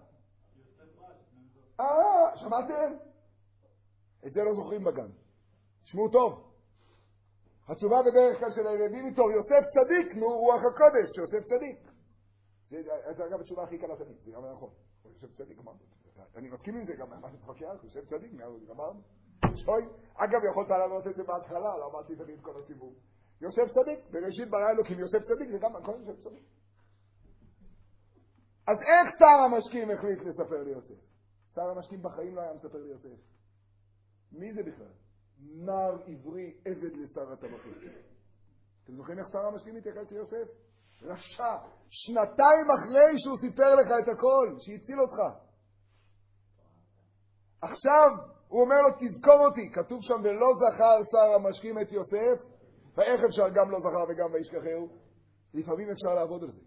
A: שמעתם? את זה לא זוכרים בגן. שמעו טוב. התשובה בדרך כלל של הילדים היא טוב, יוסף צדיק, נו, רוח הקודש, שיוסף צדיק. זה אגב התשובה הכי קלה תמיד, זה גם נכון. יוסף צדיק, אמרנו. אני מסכים עם זה גם, מה נתווכח? יוסף צדיק, אמרנו. שוי, אגב, יכולת לענות את זה בהתחלה, לא אמרתי תמיד כל הסיבוב. יוסף צדיק, בראשית ברא אלוקים, יוסף צדיק, זה גם נכון, יוסף צדיק. אז איך שר המשקים החליט לספר ליוסף? שר המשקים בחיים לא היה מספר ליוסף. מי זה בכלל? נער עברי, עבד לשר הטבחים. אתם זוכרים איך שר המשקים התייחס ליוסף? רשע, שנתיים אחרי שהוא סיפר לך את הכל, שהציל אותך. עכשיו הוא אומר לו, תזכור אותי, כתוב שם, ולא זכר שר המשקים את יוסף, ואיך אפשר גם לא זכר וגם וישכחהו? לפעמים אפשר לעבוד על זה.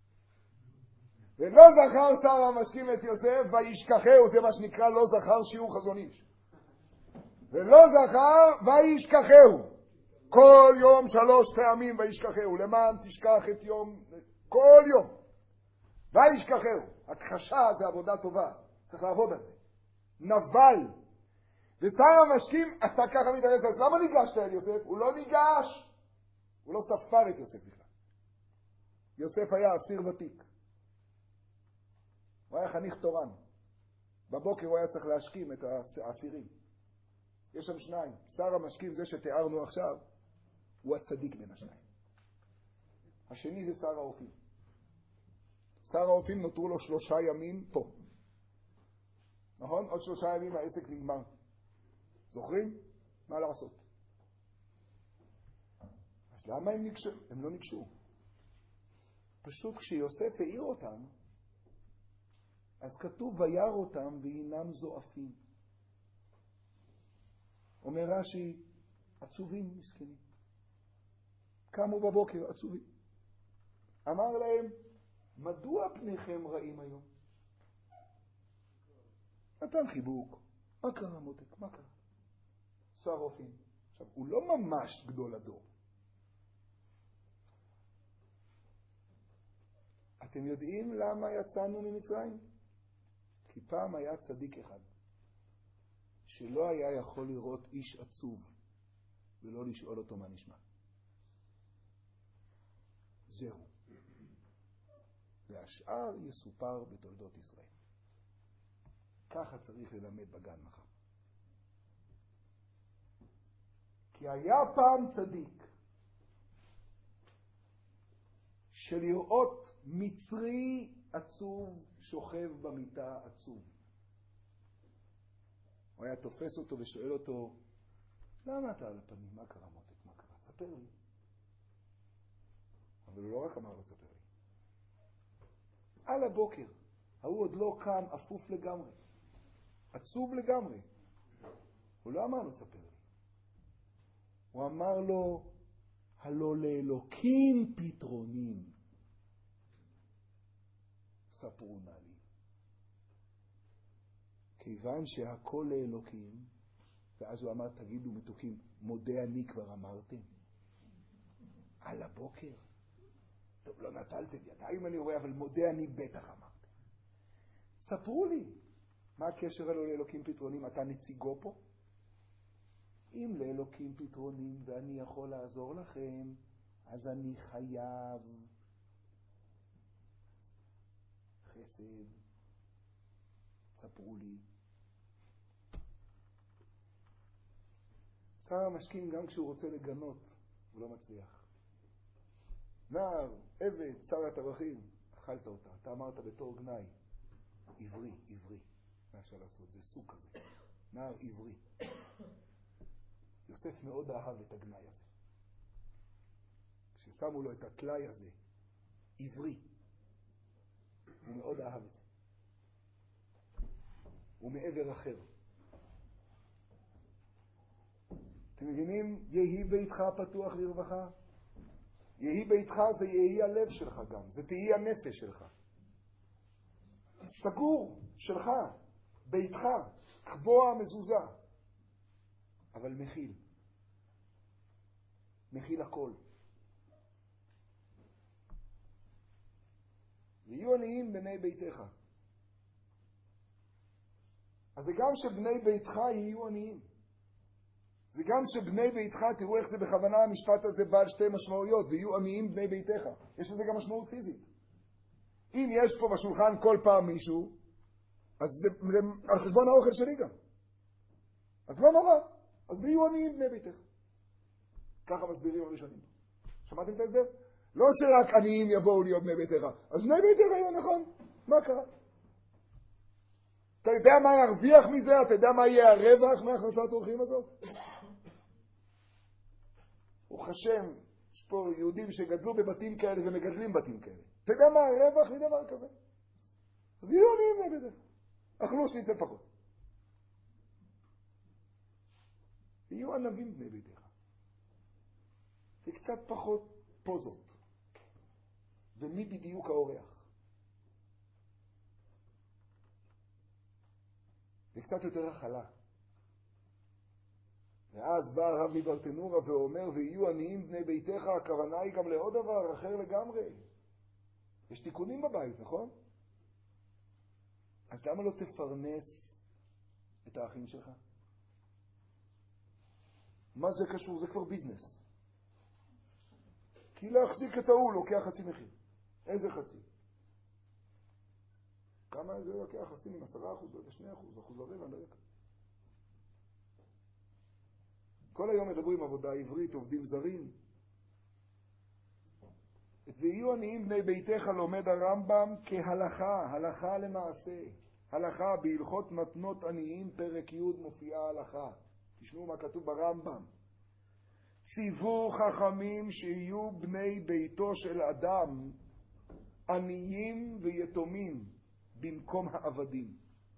A: ולא זכר שר המשקים את יוסף, וישכחהו, זה מה שנקרא לא זכר שיעור חזון איש. ולא זכר וישכחהו. כל יום 3 פעמים וישכחהו, למען תשכח את יום, כל יום. וישכחהו. הכחשה זה עבודה טובה, צריך לעבוד על זה. נבל. ושר המשקים, אתה ככה מתארץ, אז למה ניגשת אל יוסף? הוא לא ניגש. הוא לא ספר את יוסף בכלל. יוסף היה אסיר ותיק. הוא היה חניך תורן. בבוקר הוא היה צריך להשכים את האסירים. יש שם 2. שר המשקים, זה שתיארנו עכשיו, הוא הצדיק בין השניים. השני זה שר האופים. שר האופים נותרו לו 3 ימים פה. נכון? עוד 3 ימים העסק נגמר. זוכרים? מה לעשות? אז למה הם ניגשו? הם לא ניגשו. פשוט כשיוסף העיר אותם, אז כתוב וירא אותם והינם זועפים. אומר רש"י, עצובים מסכנים. קמו בבוקר עצובים. אמר להם, מדוע פניכם רעים היום? נתן חיבוק. מה קרה מותק? מה קרה? שר אופים. עכשיו, הוא לא ממש גדול הדור. אתם יודעים למה יצאנו ממצרים? כי פעם היה צדיק אחד שלא היה יכול לראות איש עצוב ולא לשאול אותו מה נשמע. זהו. והשאר יסופר בתולדות ישראל. ככה צריך ללמד בגן מחר. כי היה פעם צדיק שלראות מצרי עצוב שוכב במיטה עצוב. הוא היה תופס אותו ושואל אותו, למה אתה על הפנים? מה קרה מותק? מה קרה? ספר לי. אבל הוא לא רק אמר לו ספר לי. על הבוקר, הוא עוד לא קם אפוף לגמרי. עצוב לגמרי. הוא לא אמר לו ספר לי. הוא אמר לו, הלא לאלוקים פתרונים. ספרו נא לי. כיוון שהכל לאלוקים, ואז הוא אמר, תגידו מתוקים, מודה אני כבר אמרתם. על הבוקר. טוב, לא נטלתם ידיים אני רואה, אבל מודה אני בטח אמרתם. ספרו לי. מה הקשר הלא לאלוקים פתרונים? אתה נציגו פה? אם לאלוקים פתרונים ואני יכול לעזור לכם, אז אני חייב חסד. ספרו לי. שר המשקים גם כשהוא רוצה לגנות, הוא לא מצליח. נער, עבד, שר הטבחים, אכלת אותה. אתה אמרת בתור גנאי, עברי, עברי. מה אפשר לעשות? זה סוג כזה. נער עברי. יוסף מאוד אהב את הגנאי הזה. כששמו לו את התלאי הזה, עברי, הוא מאוד אהב את זה. הוא מעבר אחר. אתם מבינים? יהי ביתך פתוח לרווחה. יהי ביתך זה יהי הלב שלך גם. זה תהי הנפש שלך. סגור שלך. ביתך. קבוע מזוזה. אבל מכיל. מכיל הכל. ויהיו עניים בני ביתך. אז זה גם שבני ביתך יהיו עניים. זה גם שבני ביתך, תראו איך זה בכוונה המשפט הזה בעל שתי משמעויות, ויהיו עניים בני ביתך. יש לזה גם משמעות פיזית. אם יש פה בשולחן כל פעם מישהו, אז זה על חשבון האוכל שלי גם. אז לא נורא. אז ויהיו עניים בני ביתך. ככה מסבירים הראשונים. שמעתם את ההסבר? לא שרק עניים יבואו להיות בני ביתך. אז בני ביתך היה נכון. מה קרה? אתה יודע מה ירוויח מזה? אתה יודע מה יהיה הרווח מהכנסת אורחים הזאת? ברוך השם, יש פה יהודים שגדלו בבתים כאלה ומגדלים בתים כאלה. אתה יודע מה הרווח מדבר כזה? אז יהיו עניים בני ביתך. אכלו שניצל פחות. יהיו ענבים בני ביתך. זה קצת פחות פוזות. ומי בדיוק האורח? זה קצת יותר החלה. ואז בא הרב מברטנורה ואומר, ויהיו עניים בני ביתך, הכוונה היא גם לעוד דבר אחר לגמרי. יש תיקונים בבית, נכון? אז למה לא תפרנס את האחים שלך? מה זה קשור? זה כבר ביזנס. כי להחזיק את ההוא לוקח חצי מחיר. איזה חצי? כמה זה לוקח? עושים עם 10%, 2%, 1%, אני לא יודע. כל היום מדברים עבודה עברית, עובדים זרים. ויהיו עניים בני ביתך לומד הרמב"ם כהלכה, הלכה למעשה. הלכה בהלכות מתנות עניים, פרק י' מופיעה הלכה. תשמעו מה כתוב ברמב"ם. ציוו חכמים שיהיו בני ביתו של אדם עניים ויתומים במקום העבדים.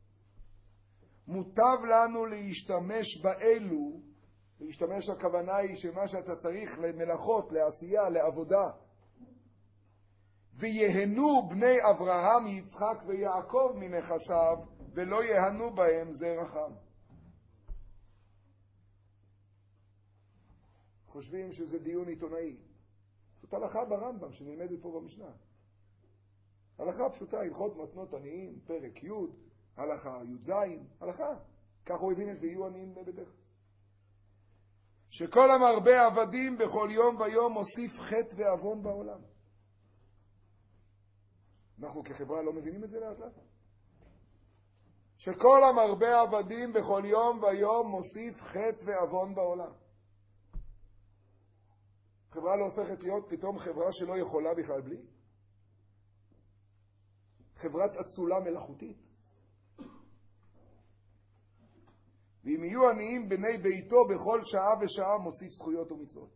A: מוטב לנו להשתמש באלו, להשתמש הכוונה היא שמה שאתה צריך למלאכות, לעשייה, לעבודה. ויהנו בני אברהם, יצחק ויעקב מנכסיו, ולא יהנו בהם זרע חם. חושבים שזה דיון עיתונאי. זאת הלכה ברמב"ם שנלמדת פה במשנה. הלכה פשוטה, הלכות מתנות עניים, פרק י', הלכה י"ז, הלכה. כך הוא הבין את זה, יהיו עניים בני ביתך. שכל המרבה עבדים בכל יום ויום מוסיף חטא ועוון בעולם. אנחנו כחברה לא מבינים את זה לאט לאט. שכל המרבה עבדים בכל יום ויום מוסיף חטא ועוון בעולם. חברה לא הופכת להיות פתאום חברה שלא יכולה בכלל בלי. חברת אצולה מלאכותית. ואם יהיו עניים בני ביתו בכל שעה ושעה מוסיף זכויות ומצוות.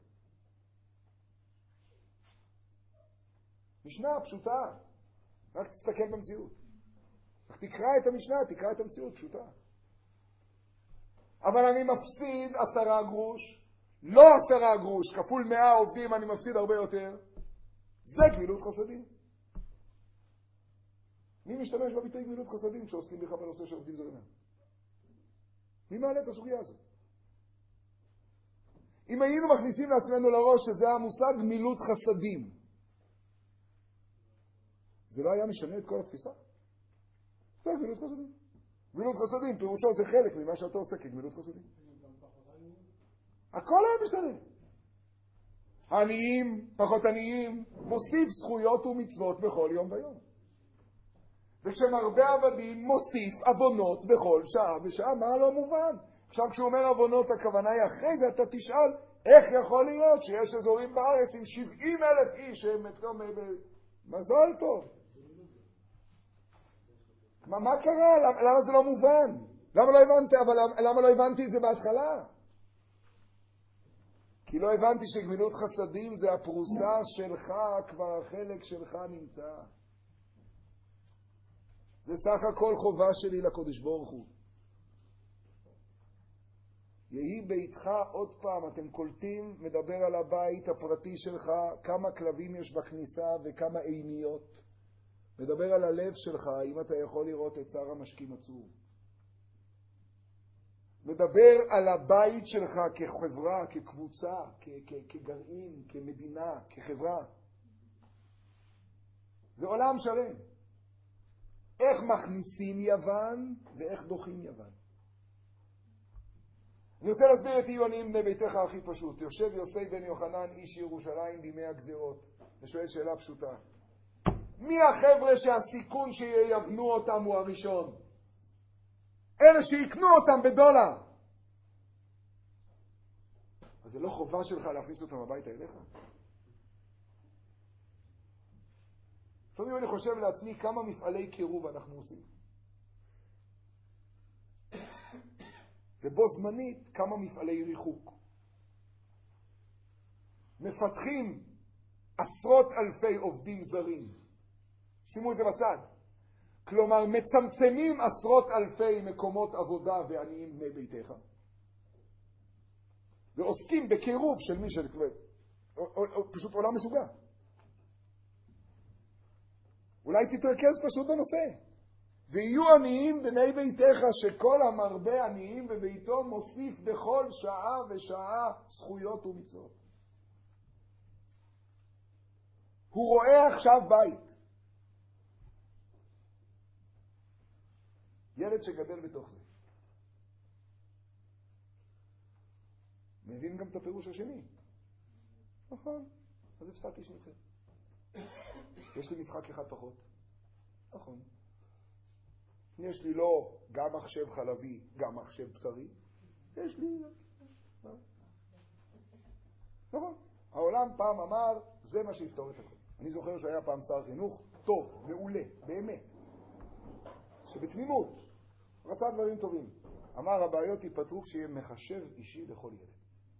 A: משנה פשוטה. רק תסתכל במציאות. רק תקרא את המשנה, תקרא את המציאות פשוטה. אבל אני מפסיד 10 גרוש, לא 10 גרוש, כפול 100 עובדים אני מפסיד הרבה יותר. זה גמילות חסדים. מי משתמש בביטוי גמילות חסדים כשעוסקים בכלל בנושא של עובדים זרים? מי מעלה את הסוגיה הזאת? אם היינו מכניסים לעצמנו לראש שזה המושג גמילות חסדים, זה לא היה משנה את כל התפיסה? זה גמילות חסדים. גמילות חסדים, פירושו זה חלק ממה שאתה עושה כגמילות חסדים. הכל היה משתנה. עניים, פחות עניים, מוסיף זכויות ומצוות בכל יום ויום. וכשמרבה עבדים מוסיף עוונות בכל שעה ושעה, מה לא מובן? עכשיו כשהוא אומר עוונות הכוונה היא אחרי זה, אתה תשאל איך יכול להיות שיש אזורים בארץ עם 70,000 איש שהם פתאום מזל טוב. מה קרה? למה זה לא מובן? למה לא הבנתי? אבל למה לא הבנתי את זה בהתחלה? כי לא הבנתי שגמילות חסדים זה הפרוסה שלך, כבר החלק שלך נמצא. זה סך הכל חובה שלי לקודש ברוך הוא. יהי ביתך, עוד פעם, אתם קולטים, מדבר על הבית הפרטי שלך, כמה כלבים יש בכניסה וכמה עיניות. מדבר על הלב שלך, אם אתה יכול לראות את שר המשקים עצוב. מדבר על הבית שלך כחברה, כקבוצה, כגרעין, כמדינה, כחברה. זה עולם שלם. איך מכניסים יוון ואיך דוחים יוון. אני רוצה להסביר את עיונים בני ביתך הכי פשוט. יושב יוסי בן יוחנן, איש ירושלים בימי הגזירות, ושואל שאלה פשוטה. מי החבר'ה שהסיכון שיבנו אותם הוא הראשון? אלה שיקנו אותם בדולר. אז זה לא חובה שלך להכניס אותם הביתה אליך? לפעמים אני חושב לעצמי כמה מפעלי קירוב אנחנו עושים. ובו זמנית כמה מפעלי ריחוק. מפתחים עשרות אלפי עובדים זרים. שימו את זה בצד. כלומר, מצמצמים עשרות אלפי מקומות עבודה ועניים בני ביתך. ועוסקים בקירוב של מי שכבד. פשוט עולם משוגע. אולי תתרכז פשוט בנושא. ויהיו עניים בני ביתך, שכל המרבה עניים בביתו מוסיף בכל שעה ושעה זכויות ומצוות. הוא רואה עכשיו בית. ילד שגדל בתוך זה. מבין גם את הפירוש השני. נכון, אז הפסקתי שניצל. יש לי משחק אחד פחות. נכון. יש לי לא גם מחשב חלבי, גם מחשב בשרי. יש לי... נכון. העולם פעם אמר, זה מה שיפתור את הכל. אני זוכר שהיה פעם שר חינוך טוב, מעולה, באמת. שבתמימות רצה דברים טובים. אמר, הבעיות ייפתרו כשיהיה מחשב אישי לכל ילד.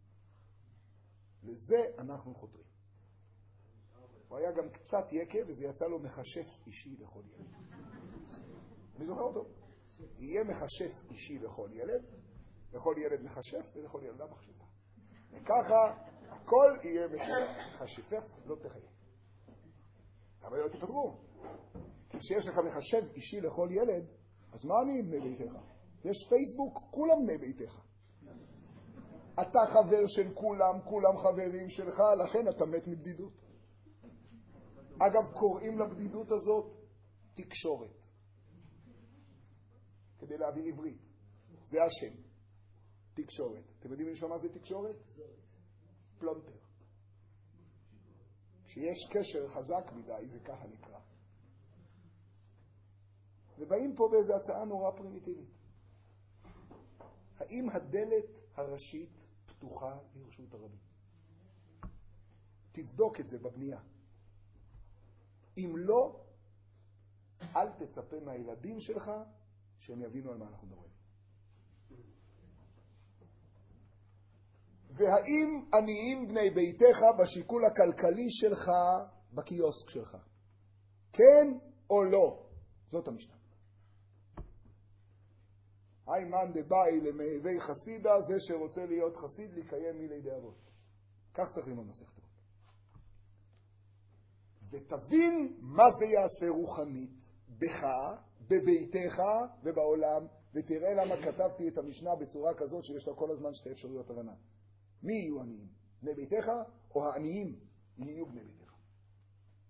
A: לזה אנחנו חותרים. הוא היה גם קצת יקה, וזה יצא לו מחשב אישי לכל ילד. אני זוכר אותו. יהיה מחשב אישי לכל ילד, לכל ילד מחשב ולכל ילדה מחשבה. וככה הכל יהיה מחשב, לא תחייב. הבעיות ייפתרו. כי כשיש לך מחשב אישי לכל ילד, אז מה אני בני ביתך? יש פייסבוק, כולם בני ביתך. אתה חבר של כולם, כולם חברים שלך, לכן אתה מת מבדידות. אגב, קוראים לבדידות הזאת תקשורת. כדי להביא עברית. זה השם. תקשורת. אתם יודעים לשמוע מה זה תקשורת? פלונטר. כשיש קשר חזק מדי, זה ככה נקרא. ובאים פה באיזו הצעה נורא פרימיטיבית. האם הדלת הראשית פתוחה לרשות הרבים? תבדוק את זה בבנייה. אם לא, אל תצפה מהילדים שלך שהם יבינו על מה אנחנו מדברים. והאם עניים בני ביתך בשיקול הכלכלי שלך בקיוסק שלך? כן או לא? זאת המשנה. הימן דבאי למהווי חסידה, זה שרוצה להיות חסיד לקיים מילי אבות. כך צריך ללמוד מסכת אבות. ותבין מה זה יעשה רוחנית בך, בביתך ובעולם, ותראה למה כתבתי את המשנה בצורה כזאת שיש לה כל הזמן שתי אפשרויות הבנה. מי יהיו עניים? בני ביתך או העניים יהיו בני ביתך?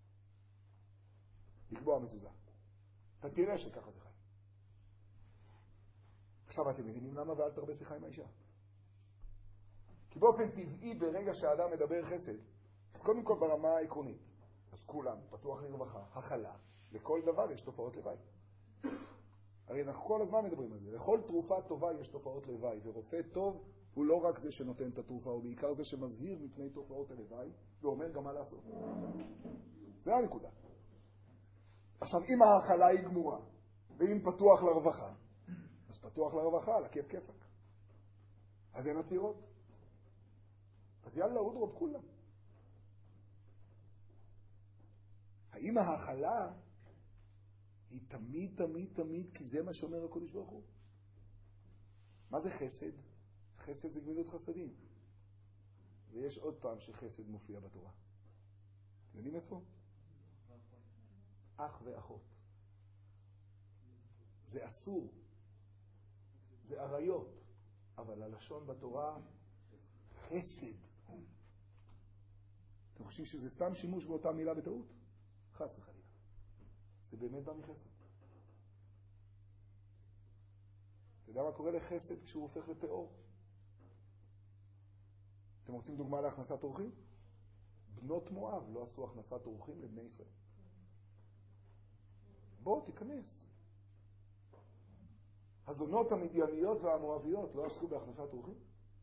A: לקבוע מזוזה. אתה תראה שככה זה חי. עכשיו אתם מבינים למה ואל תרבה שיחה עם האישה? כי באופן טבעי ברגע שהאדם מדבר חסד, אז קודם כל ברמה העקרונית, אז כולם פתוח לרווחה, הכלה, לכל דבר יש תופעות לוואי. הרי אנחנו כל הזמן מדברים על זה, לכל תרופה טובה יש תופעות לוואי, ורופא טוב הוא לא רק זה שנותן את התרופה, הוא בעיקר זה שמזהיר מפני תופעות הלוואי, ואומר גם מה לעשות. זה הנקודה. עכשיו, אם ההכלה היא גמורה, ואם פתוח לרווחה, אז פתוח לרווחה, לכיף כיפק. אז אין עתירות. אז יאללה, אודרוב כולם. האם ההכלה היא תמיד, תמיד, תמיד, כי זה מה שאומר הקדוש ברוך הוא? מה זה חסד? חסד זה גמילות חסדים. ויש עוד פעם שחסד מופיע בתורה. אתם יודעים איפה? אח ואחות. זה אסור. זה עריות. אבל הלשון בתורה חסד. אתם חושבים שזה סתם שימוש באותה מילה בטעות? חס וחלילה. זה באמת בא מחסד. אתה יודע מה קורה לחסד כשהוא הופך לפאור? אתם רוצים דוגמה להכנסת אורחים? בנות מואב לא עשו הכנסת אורחים לבני ישראל. בוא תיכנס. הזונות המדייניות והמואביות לא עשו בהכנסת אורחים?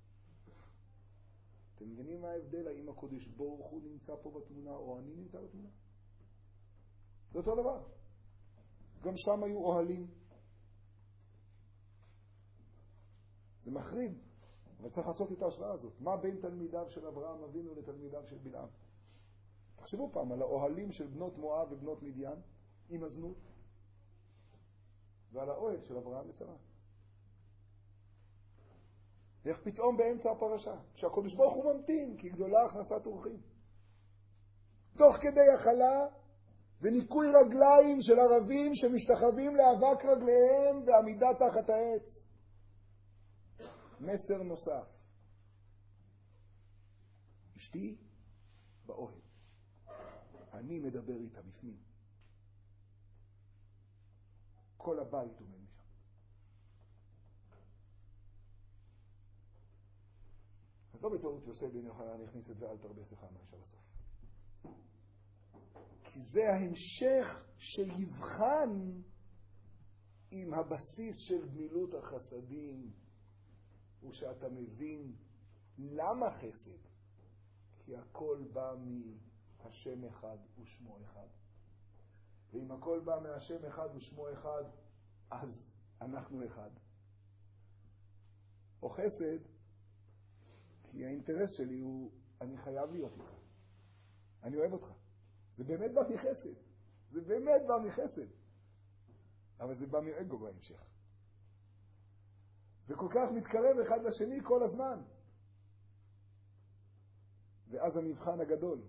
A: אתם מבינים מה ההבדל? האם הקודש ברוך הוא נמצא פה בתמונה או אני נמצא בתמונה? זה אותו דבר. גם שם היו אוהלים. זה מחריד, אבל צריך לעשות את ההשוואה הזאת. מה בין תלמידיו של אברהם אבינו לתלמידיו של בלעם? תחשבו פעם על האוהלים של בנות מואב ובנות מדיין עם הזנות, ועל האוהל של אברהם ושרה. איך פתאום באמצע הפרשה, כשהקדוש ברוך הוא ממתין, כי גדולה הכנסת אורחים. תוך כדי הכלה וניקוי רגליים של ערבים שמשתחווים לאבק רגליהם ועמידה תחת העץ. מסר נוסף. אשתי באוהל. אני מדבר איתה בפנים. כל הבית עומד משם. אז לא בטעות יוסף בן יוחנן הכניס את זה אל תרבה שיחה מהשאר הסוף. כי זה ההמשך שיבחן עם הבסיס של גמילות החסדים, הוא שאתה מבין למה חסד. כי הכל בא מהשם אחד ושמו אחד. ואם הכל בא מהשם אחד ושמו אחד, אז אנחנו אחד. או חסד, כי האינטרס שלי הוא, אני חייב להיות איתך. אני אוהב אותך. זה באמת בא מחסד. זה באמת בא מחסד. אבל זה בא מאגו בהמשך. וכל כך מתקרב אחד לשני כל הזמן. ואז המבחן הגדול.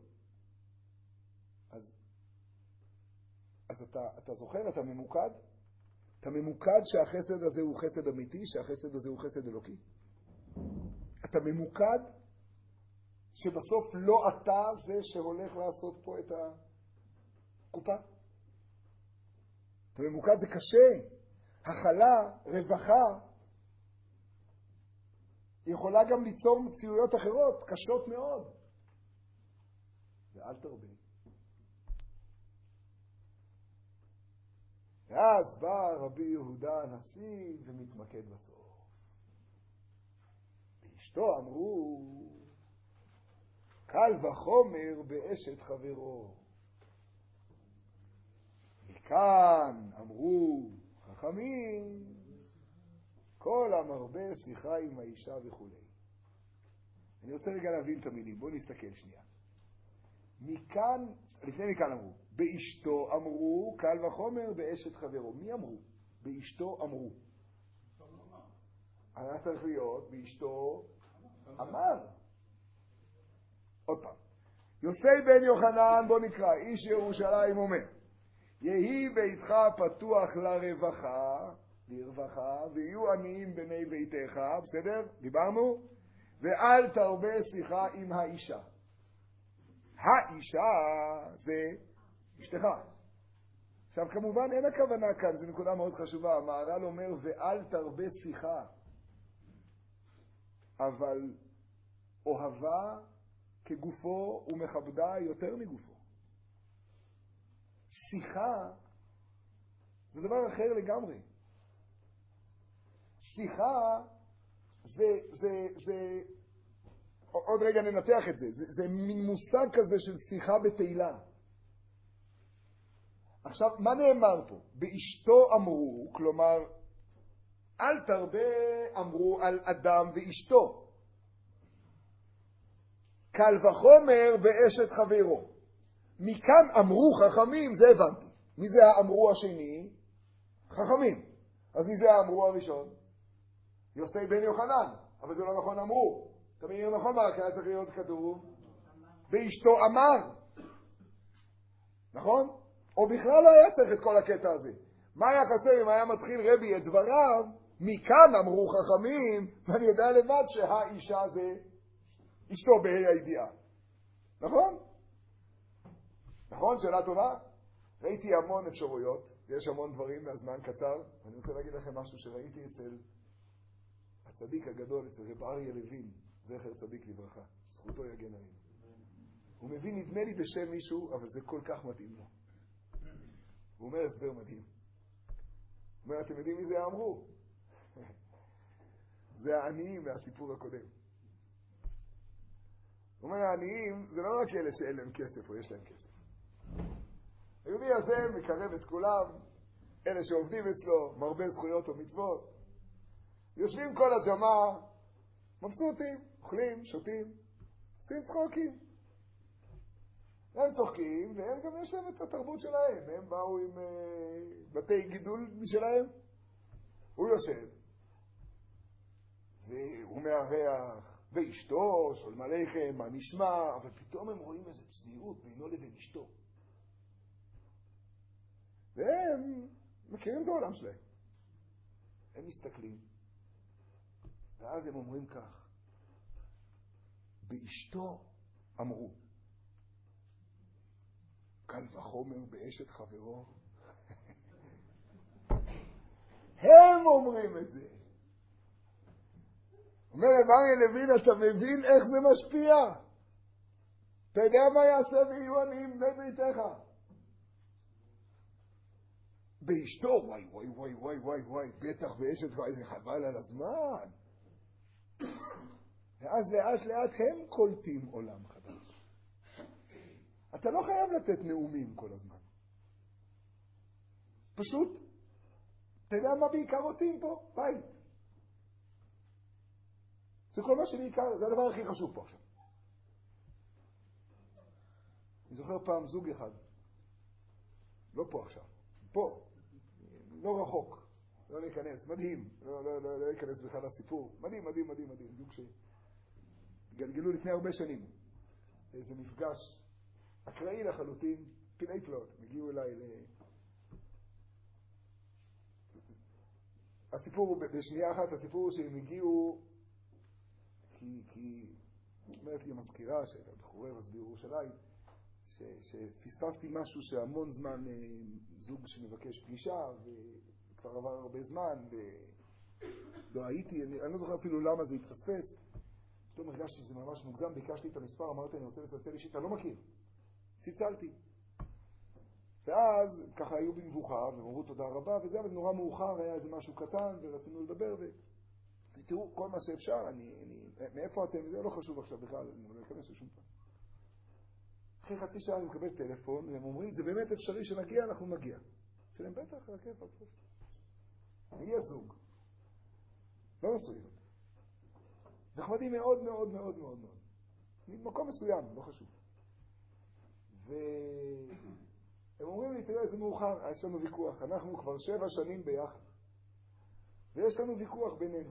A: אז אתה זוכר, אתה ממוקד? אתה ממוקד שהחסד הזה הוא חסד אמיתי, שהחסד הזה הוא חסד אלוקי? אתה ממוקד שבסוף לא אתה זה שהולך לעשות פה את הקופה? אתה ממוקד, זה קשה. הכלה, רווחה, יכולה גם ליצור מציאויות אחרות, קשות מאוד. ואל תרבה. ואז בא רבי יהודה הנשיא ומתמקד בסוף. ואשתו אמרו, קל וחומר באשת חברו. מכאן אמרו חכמים, כל המרבה שיחה עם האישה וכו'. אני רוצה רגע להבין את המילים, בואו נסתכל שנייה. מכאן, לפני מכאן אמרו, באשתו אמרו, קל וחומר באשת חברו. מי אמרו? באשתו אמרו. היה צריך להיות, באשתו אמר. עוד פעם. יוסי בן יוחנן, בוא נקרא, איש ירושלים אומר, יהי ביתך פתוח לרווחה, ויהיו עניים בני ביתך, בסדר? דיברנו? ואל תרבה שיחה עם האישה. האישה זה אשתך. עכשיו כמובן אין הכוונה כאן, זו נקודה מאוד חשובה, המהר"ל אומר ואל תרבה שיחה, אבל אוהבה כגופו ומכבדה יותר מגופו. שיחה זה דבר אחר לגמרי. שיחה זה עוד רגע ננתח את זה. זה מין מושג כזה של שיחה בתהילה. עכשיו, מה נאמר פה? באשתו אמרו, כלומר, אל תרבה אמרו על אדם ואשתו. קל וחומר באשת חברו. מכאן אמרו חכמים, זה הבנתי. מי זה האמרו השני? חכמים. אז מי זה האמרו הראשון? יוסי בן יוחנן. אבל זה לא נכון אמרו. תמיד יהיה נכון מה, כי היה צריך להיות כתוב באשתו אמר. נכון? או בכלל לא היה צריך את כל הקטע הזה. מה היה חסר אם היה מתחיל רבי את דבריו? מכאן אמרו חכמים, ואני יודע לבד שהאישה זה אשתו בהי הידיעה. נכון? נכון? שאלה טובה? ראיתי המון אפשרויות, ויש המון דברים מהזמן קצר. אני רוצה להגיד לכם משהו שראיתי אצל הצדיק הגדול, אצל רב אריה לוין, זכר צדיק לברכה, זכותו יגן עלינו. הוא מבין, נדמה לי בשם מישהו, אבל זה כל כך מתאים לו. הוא אומר הסבר מדהים. הוא אומר, אתם יודעים מי זה אמרו? זה העניים מהסיפור הקודם. הוא אומר, העניים זה לא רק אלה שאין להם כסף או יש להם כסף. היהודי הזה מקרב את כולם, אלה שעובדים אצלו, מרבה זכויות ומצוות. יושבים כל הג'מה, מבסוטים, אוכלים, שותים, עושים צחוקים. הם צוחקים, והם גם יש להם את התרבות שלהם. הם באו עם בתי גידול משלהם. הוא יושב, והוא מארח, ואשתו, שואלים עליכם, מה נשמע, אבל פתאום הם רואים איזו צניעות בינו לבין אשתו. והם מכירים את העולם שלהם. הם מסתכלים, ואז הם אומרים כך, באשתו אמרו, קל וחומר באשת חברו. הם אומרים את זה. אומר רב אריה לוין, אתה מבין איך זה משפיע? אתה יודע מה יעשה ויהיו עניים בני ביתך? באשתו, וואי וואי וואי וואי וואי וואי, בטח באשת וואי, זה חבל על הזמן. ואז לאט לאט הם קולטים עולם חדש. אתה לא חייב לתת נאומים כל הזמן. פשוט, אתה יודע מה בעיקר רוצים פה? בית. זה כל מה שבעיקר, זה הדבר הכי חשוב פה עכשיו. אני זוכר פעם זוג אחד, לא פה עכשיו, פה, לא רחוק, לא להיכנס, מדהים, לא להיכנס בכלל לסיפור, מדהים, מדהים, מדהים, מדהים, זוג שגלגלו לפני הרבה שנים, איזה מפגש אקראי לחלוטין, פיני פלאות, הגיעו אליי הסיפור הוא בשנייה אחת, הסיפור הוא שהם הגיעו כי אומרת לי המזכירה של הבחורי רז בירושלים שפספסתי משהו שהמון זמן זוג שמבקש פגישה וכבר עבר הרבה זמן ולא הייתי, אני לא זוכר אפילו למה זה התפספס. פתאום הרגשתי שזה ממש מוגזם, ביקשתי את המספר, אמרתי אני רוצה לצלצל אישית, אתה לא מכיר, צלצלתי. ואז ככה היו במבוכה והם אמרו תודה רבה וזה, אבל נורא מאוחר, היה איזה משהו קטן ורצינו לדבר תראו כל מה שאפשר, מאיפה אתם, זה לא חשוב עכשיו בכלל, אני לא אכנס לשום פעם. אחרי חצי שעה אני מקבל טלפון והם אומרים זה באמת אפשרי שנגיע, אנחנו נגיע. שלהם בטח, הכיף, הכיף. נגיע זוג. לא נשואים. נחמדים מאוד מאוד מאוד מאוד מאוד. ממקום מסוים, לא חשוב. והם אומרים לי, תראה, זה מאוחר, יש לנו ויכוח. אנחנו כבר 7 שנים ביחד. ויש לנו ויכוח בינינו.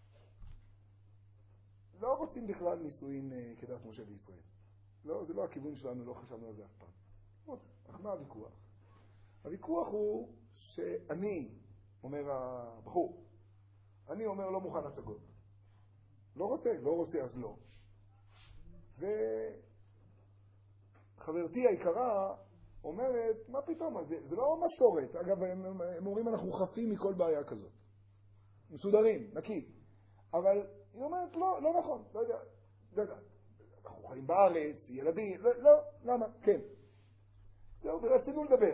A: לא רוצים בכלל נישואין כדת משה בישראל. לא, זה לא הכיוון שלנו, לא חשבנו על זה אף פעם. אך מה הוויכוח? הוויכוח הוא שאני, אומר הבחור, אני אומר לא מוכן הצגות. לא רוצה אז לא. וחברתי היקרה אומרת, מה פתאום? זה לא מסורת. אגב, הם אומרים, אנחנו חפים מכל בעיה כזאת. מסודרים, נקי. אבל היא אומרת, לא נכון, לא יודע. אנחנו חיים בארץ, ילדים, לא, למה? כן. זהו, ורצינו לדבר.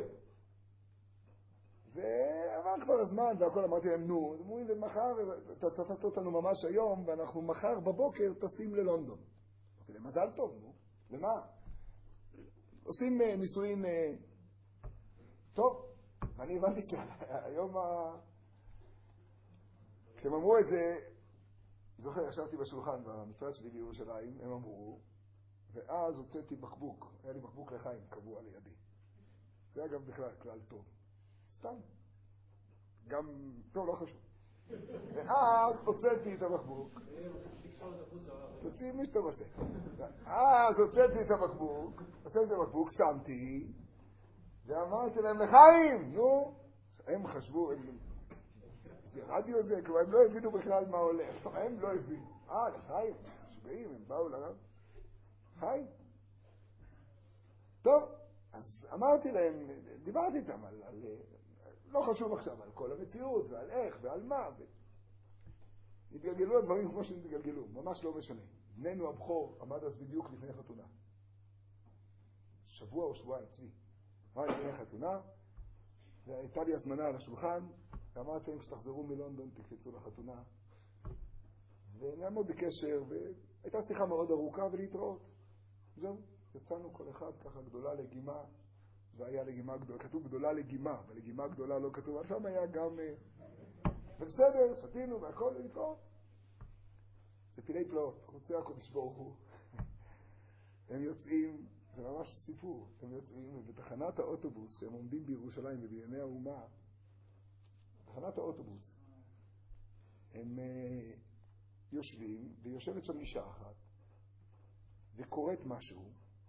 A: ועבר כבר הזמן, והכל אמרתי להם, נו, אז אומרים, ומחר, תטטט אותנו ממש היום, ואנחנו מחר בבוקר טסים ללונדון. אמרתי להם, מזל טוב, נו, למה? עושים ניסויים, טוב, אני הבנתי היום, כשהם אמרו את זה, זוכר, ישבתי בשולחן במשרד שלי בירושלים, הם אמרו, ואז הוצאתי בקבוק, היה לי בקבוק לחיים קבוע לידי. זה אגב בכלל כלל טוב. סתם. גם, טוב, לא חשוב. ואז הוצאתי את הבקבוק. תוציא מי שאתה רוצה. אז הוצאתי את הבקבוק, שמתי, ואמרתי להם, לחיים, נו. הם חשבו, זה רדיו זה, כבר הם לא הבינו בכלל מה הולך. הם לא הבינו. לחיים, שבעים, הם באו לרב. חיים. טוב, אז אמרתי להם, דיברתי איתם על לא חשוב עכשיו, על כל המציאות, ועל איך, ועל מה. התגלגלו הדברים כמו שנתגלגלו, ממש לא משנה. בננו הבכור עמד אז בדיוק לפני חתונה. שבוע או שבועיים, צבי. עמד לפני חתונה, והייתה לי הזמנה על השולחן, ואמרתי להם, כשתחזרו מלונדון, תקפצו לחתונה. ונעמוד בקשר, והייתה שיחה מאוד ארוכה ולהתראות. זהו, יצאנו כל אחד ככה גדולה לגימה, והיה לגימה גדולה, כתוב גדולה לגימה, ולגימה גדולה לא כתוב, אבל שם היה גם, ובסדר, שתינו והכל להתראות. זה פילי פלאות, רוצה הקודש ברוך הוא. הם יוצאים, זה ממש סיפור, הם יוצאים, ובתחנת האוטובוס, שהם עומדים בירושלים ובענייני האומה, תחנת האוטובוס, הם יושבים, ויושבת שם אישה אחת, וקוראת משהו,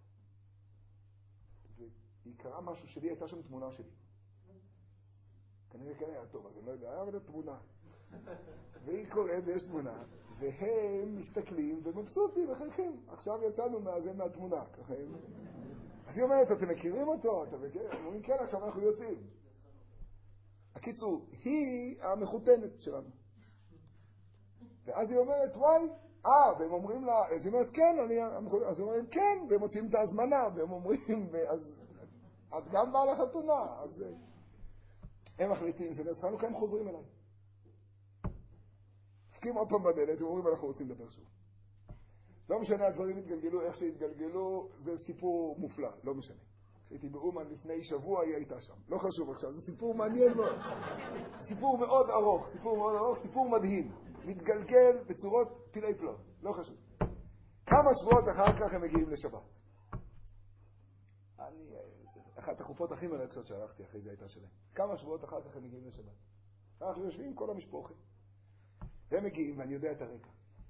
A: והיא קראה משהו שלי, הייתה שם תמונה שלי. כנראה כן היה טוב, אז אני לא יודע, אבל זו תמונה. והיא קוראת ויש תמונה, והם מסתכלים ומבסוטים וחייכים. עכשיו יצאנו מהתמונה, ככה הם. אז היא אומרת, אתם מכירים אותו? אתם מכירים? הם אומרים, כן, עכשיו אנחנו יוצאים. הקיצור, היא המחותנת שלנו. ואז היא אומרת, וואי, והם אומרים לה, אז היא אומרת, כן, אז הם אומרים, כן, והם מוצאים את ההזמנה, והם אומרים, אז גם באה לחתונה, אז הם מחליטים, זה נצחנו, כי הם חוזרים אליי. דפקים עוד פעם בדלת, הם אומרים, אנחנו רוצים לדבר שוב. לא משנה, הדברים התגלגלו, איך שהתגלגלו, זה סיפור מופלא, לא משנה. כשהייתי באומן לפני שבוע, היא הייתה שם. לא חשוב עכשיו, זה סיפור מעניין מאוד. סיפור מאוד ארוך, סיפור מדהים. מתגלגל בצורות פילי פלאות, לא חשוב. כמה שבועות אחר כך הם מגיעים לשבת. אחת החופות הכי מרגשות שערכתי אחרי זה הייתה שלהם. כמה שבועות אחר כך הם מגיעים לשבת. אנחנו יושבים כל המשפחה. והם מגיעים, ואני יודע את הרקע.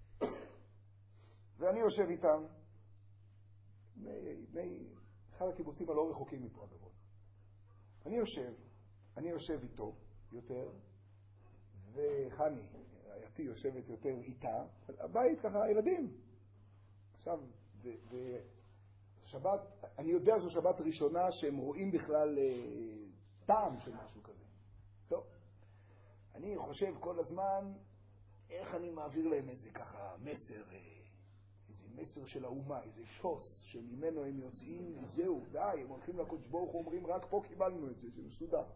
A: ואני יושב איתם, אחד הקיבוצים הלא רחוקים מפה הדבר. אני יושב איתו יותר, וחני, רעייתי, יושבת יותר איתה, הבית ככה, הילדים. עכשיו, שבת, אני יודע זו שבת ראשונה שהם רואים בכלל טעם של משהו כזה. טוב, אני חושב כל הזמן איך אני מעביר להם איזה ככה מסר, איזה מסר של האומה, איזה שוס שממנו הם יוצאים, זהו, די, הם הולכים לקודש ברוך הוא, אומרים רק פה קיבלנו את זה, זה מסודר.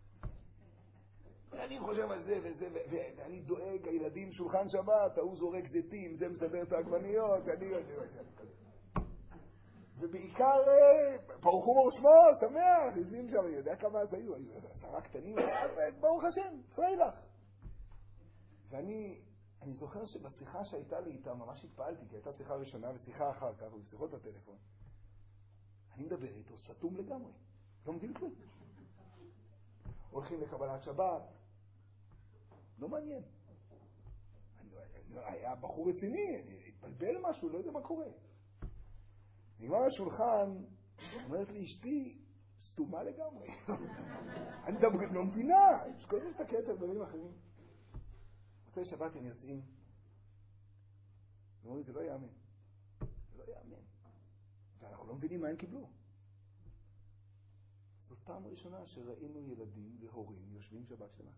A: ואני חושב על זה וזה, ואני דואג, הילדים שולחן שבת, ההוא זורק זיתים, זה מסדר את העגבניות, ובעיקר, ברוך הוא ושמו, שמח, יושבים שם, אני יודע כמה אז היו 10 קטנים, ברוך השם, פריילך. ואני זוכר שבשיחה שהייתה לי איתה, ממש התפעלתי, כי הייתה שיחה ראשונה ושיחה אחר כך, ובשיחות בטלפון, אני מדבר איתו, סתום לגמרי, לא מבין כלום. הולכים לקבלת שבת, לא מעניין. היה בחור רציני, התבלבל משהו, לא יודע מה קורה. נגמר השולחן, אומרת לי, אשתי, סתומה לגמרי. אני לא מבינה, שכל זה מסתכלת על דברים אחרים. אחרי שבת הם יוצאים, ואומרים, זה לא יאמן. זה לא יאמן. ואנחנו לא מבינים מה הם קיבלו. פעם ראשונה שראינו ילדים והורים יושבים שבת שלמה.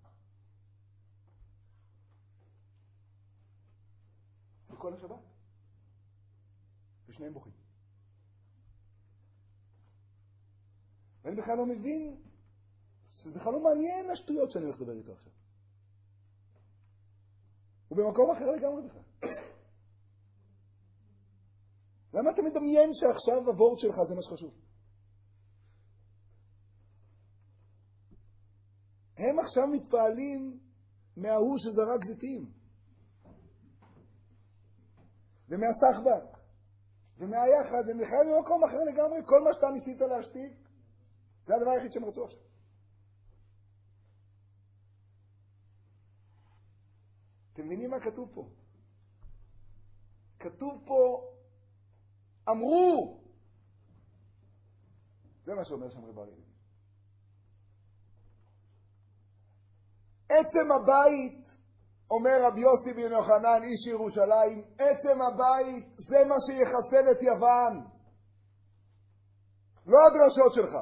A: זה כל השבת. ושניהם בוכים. ואני בכלל לא מבין, שזה בכלל לא מעניין השטויות שאני הולך לדבר איתו עכשיו. הוא במקום אחר לגמרי בכלל. למה אתה מדמיין שעכשיו הוורד שלך זה מה שחשוב? הם עכשיו מתפעלים מההוא שזרק זיתים. ומהסחבק. ומהיחד. הם בכלל במקום אחר לגמרי. כל מה שאתה ניסית להשתיק, זה הדבר היחיד שהם רצו עכשיו. אתם מבינים מה כתוב פה? כתוב פה, אמרו! זה מה שאומר שם רב אריה. עצם הבית, אומר רבי יוסי בן יוחנן, איש ירושלים, עצם הבית זה מה שיחסל את יוון. לא הדרשות שלך.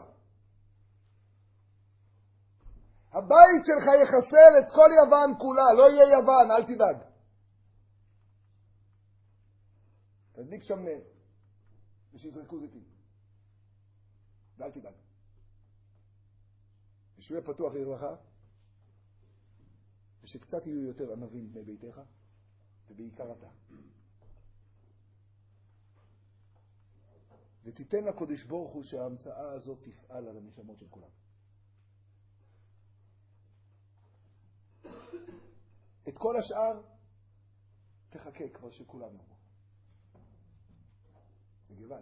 A: הבית שלך יחסל את כל יוון כולה, לא יהיה יוון, אל תדאג. תדליק שם נר, ושיזרקו זיתים. ואל תדאג. ושהוא יהיה פתוח לרווחה, ושקצת יהיו יותר ענבים בני ביתך, ובעיקר אתה. ותיתן לקודש ברוך הוא שההמצאה הזאת תפעל על הנשמות של כולם. את כל השאר תחכה כבר שכולם יאמרו. מגוון.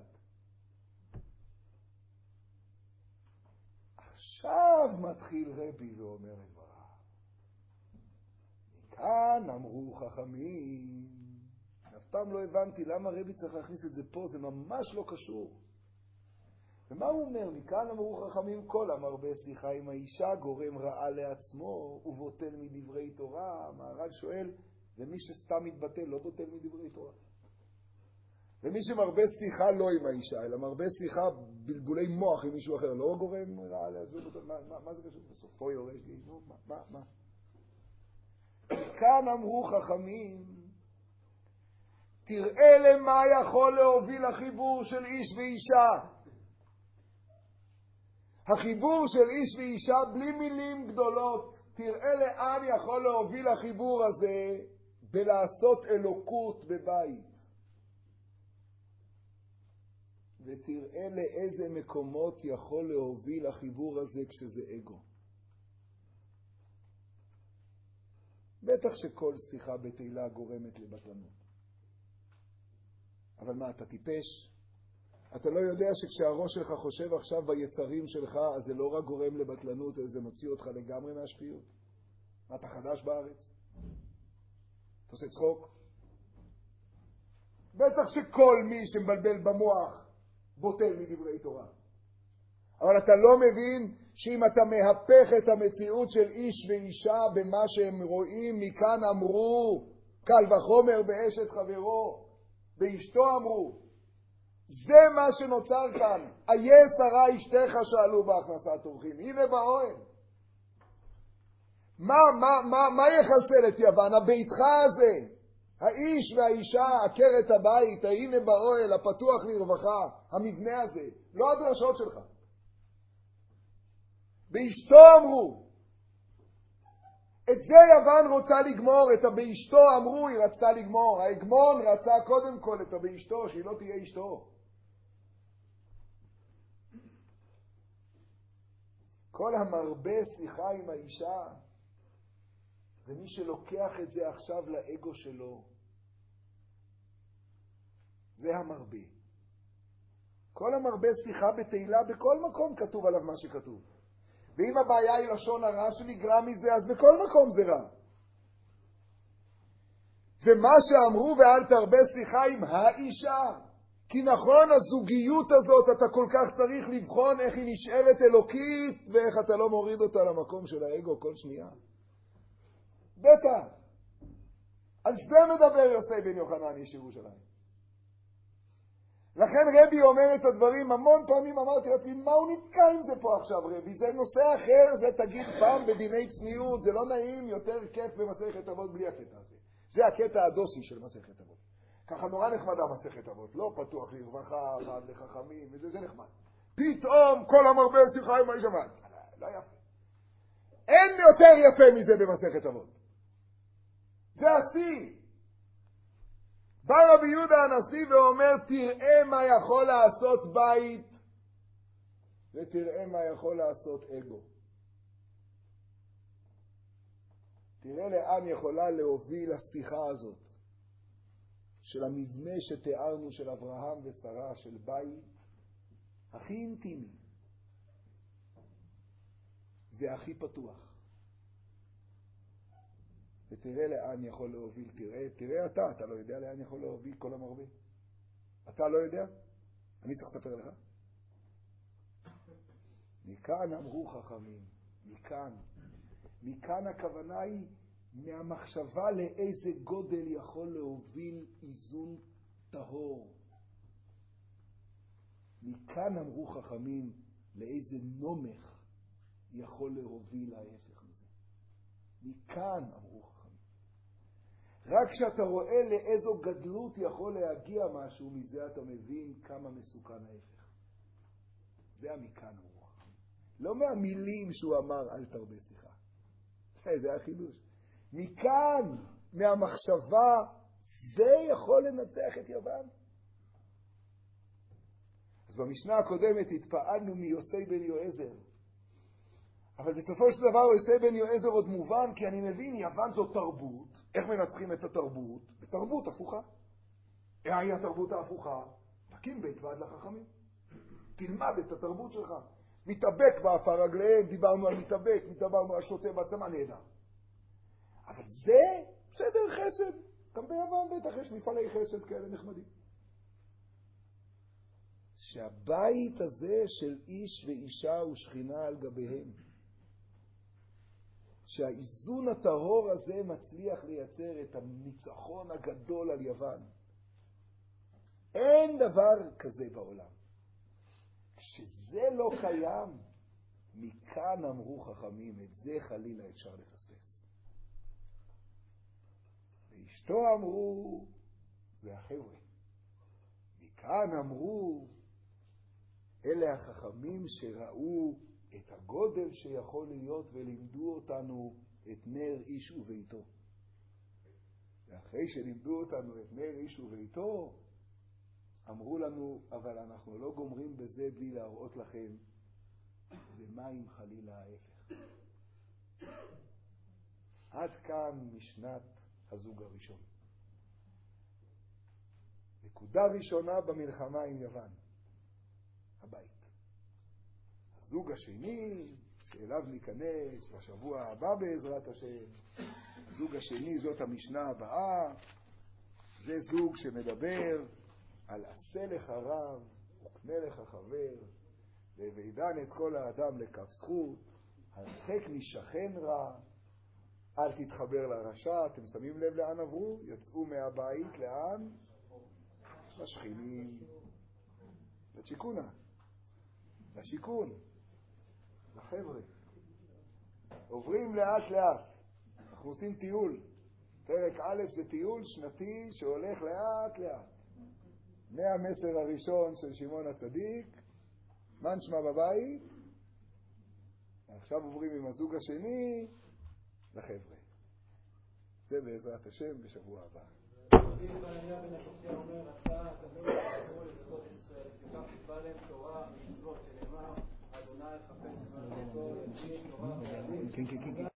A: עכשיו מתחיל רבי ואומר את דבריו. מכאן אמרו חכמים. אף פעם לא הבנתי למה רבי צריך להכניס את זה פה, זה ממש לא קשור. ומה הוא אומר? מכאן אמרו חכמים, כל המרבה שיחה עם האישה גורם רעה לעצמו ובוטל מדברי תורה. המהר"ל שואל, ומי שסתם מתבטל לא בוטל מדברי תורה? ומי שמרבה שיחה לא עם האישה, אלא מרבה שיחה בלבולי מוח עם מישהו אחר, לא גורם רעה לעצמו? מה זה קשור? בסופו יורש לי, נו, מה? מכאן אמרו חכמים, תראה למה יכול להוביל החיבור של איש ואישה. החיבור של איש ואישה בלי מילים גדולות, תראה לאן יכול להוביל החיבור הזה בלעשות אלוקות בבית. ותראה לאיזה מקומות יכול להוביל החיבור הזה כשזה אגו. בטח שכל שיחה בתהילה גורמת לבטלנות. אבל מה, אתה טיפש? אתה לא יודע שכשהראש שלך חושב עכשיו ביצרים שלך, אז זה לא רק גורם לבטלנות, זה מוציא אותך לגמרי מהשפיות. מה, אתה חדש בארץ? אתה עושה צחוק? בטח שכל מי שמבלבל במוח בוטל מדברי תורה. אבל אתה לא מבין שאם אתה מהפך את המציאות של איש ואישה במה שהם רואים, מכאן אמרו, קל וחומר באשת חברו, באשתו אמרו, זה מה שנוצר כאן. איה שרה אשתך שאלו בהכנסת אורחים. הנה באוהל. מה יחסל את יוון? הביתך הזה, האיש והאישה, עקרת הבית, הנה באוהל, הפתוח לרווחה, המבנה הזה, לא הדרשות שלך. באשתו אמרו. את זה יוון רוצה לגמור, את הבאשתו אמרו, היא רצתה לגמור. ההגמון רצה קודם כל את הבאשתו, שהיא לא תהיה אשתו. כל המרבה שיחה עם האישה, זה מי שלוקח את זה עכשיו לאגו שלו. זה המרבה. כל המרבה שיחה בתהילה, בכל מקום כתוב עליו מה שכתוב. ואם הבעיה היא לשון הרע שנגרע מזה, אז בכל מקום זה רע. ומה שאמרו, ואל תרבה שיחה עם האישה. כי נכון, הזוגיות הזאת, אתה כל כך צריך לבחון איך היא נשארת אלוקית, ואיך אתה לא מוריד אותה למקום של האגו כל שנייה. בטח. על זה מדבר יוסי בן יוחנן איש ירושלים. לכן רבי אומר את הדברים, המון פעמים אמרתי לעצמי, מה הוא נתקע עם זה פה עכשיו רבי? זה נושא אחר, זה תגיד פעם בדיני צניעות, זה לא נעים, יותר כיף במסכת אבות בלי הקטע הזה. זה הקטע הדוסי של מסכת אבות. ככה נורא נחמדה מסכת אבות, לא פתוח לרווחה, חד לחכמים, וזה נחמד. פתאום כל המרבה שיחה עם האיש המד. לא יפה. אין יותר יפה מזה במסכת אבות. זה השיא. בא רבי יהודה הנשיא ואומר, תראה מה יכול לעשות בית, ותראה מה יכול לעשות אגו. תראה לאן יכולה להוביל השיחה הזאת, של המבנה שתיארנו של אברהם ושרה, של בית, הכי אינטימי, והכי פתוח. ותראה לאן יכול להוביל, תראה אתה לא יודע לאן יכול להוביל כל המרבה. אתה לא יודע? אני צריך לספר לך. מכאן אמרו חכמים, מכאן הכוונה היא מהמחשבה לאיזה גודל יכול להוביל איזון טהור. מכאן אמרו חכמים לאיזה נומך יכול להוביל ההפך מזה. מכאן אמרו חכמים. רק כשאתה רואה לאיזו גדלות יכול להגיע משהו, מזה אתה מבין כמה מסוכן ההפך. זה המכאן אמרו חכמים. לא מהמילים שהוא אמר אל תרבה שיחה. זה החידוש. מכאן, מהמחשבה, זה יכול לנצח את יוון. אז במשנה הקודמת התפעלנו מיוסי בן יועזר. אבל בסופו של דבר יוסי בן יועזר עוד מובן, כי אני מבין, יוון זו תרבות. איך מנצחים את התרבות? בתרבות הפוכה. היא התרבות ההפוכה. תקים בית ועד לחכמים. תלמד את התרבות שלך. מתאבק באפר רגליהם, דיברנו על מתאבק, דיברנו על שוטה בעצמה, נהדר. אבל זה בסדר חסד. גם ביוון בטח יש מפעלי חסד כאלה נחמדים. שהבית הזה של איש ואישה ושכינה על גביהם, שהאיזון הטהור הזה מצליח לייצר את הניצחון הגדול על יוון. אין דבר כזה בעולם. כשזה לא קיים, מכאן אמרו חכמים, את זה חלילה אפשר לפספס. ואשתו אמרו, זה החבר'ה. מכאן אמרו, אלה החכמים שראו את הגודל שיכול להיות ולימדו אותנו את נר איש וביתו. ואחרי שלימדו אותנו את נר איש וביתו, אמרו לנו, אבל אנחנו לא גומרים בזה בלי להראות לכם, ומה אם חלילה ההפך. עד כאן משנת הזוג הראשון. נקודה ראשונה במלחמה עם יוון, הבית. הזוג השני, שאליו ניכנס בשבוע הבא בעזרת השם, הזוג השני, זאת המשנה הבאה, זה זוג שמדבר על עשה לך רב וקנה לך חבר, וידן את כל האדם לכף זכות, הרחק משכן רע, אל תתחבר לרשע. אתם שמים לב לאן עברו? יצאו מהבית לאן? לשכינים, לצ'יקונה, לשיכון, לחבר'ה. עוברים לאט לאט. אנחנו עושים טיול. פרק א' זה טיול שנתי שהולך לאט לאט. מהמסר הראשון של שמעון הצדיק, מה נשמע בבית? עכשיו עוברים עם הזוג השני לחבר'ה. זה בעזרת השם בשבוע הבא.
B: רבי חנניה בן עקשיא אומר, אתה תמיד תעזרו לזכות ישראל, וכך תקבע להם תורה ומצוות, שנאמר, אדוני חפץ למען תורה, תורה ועדים.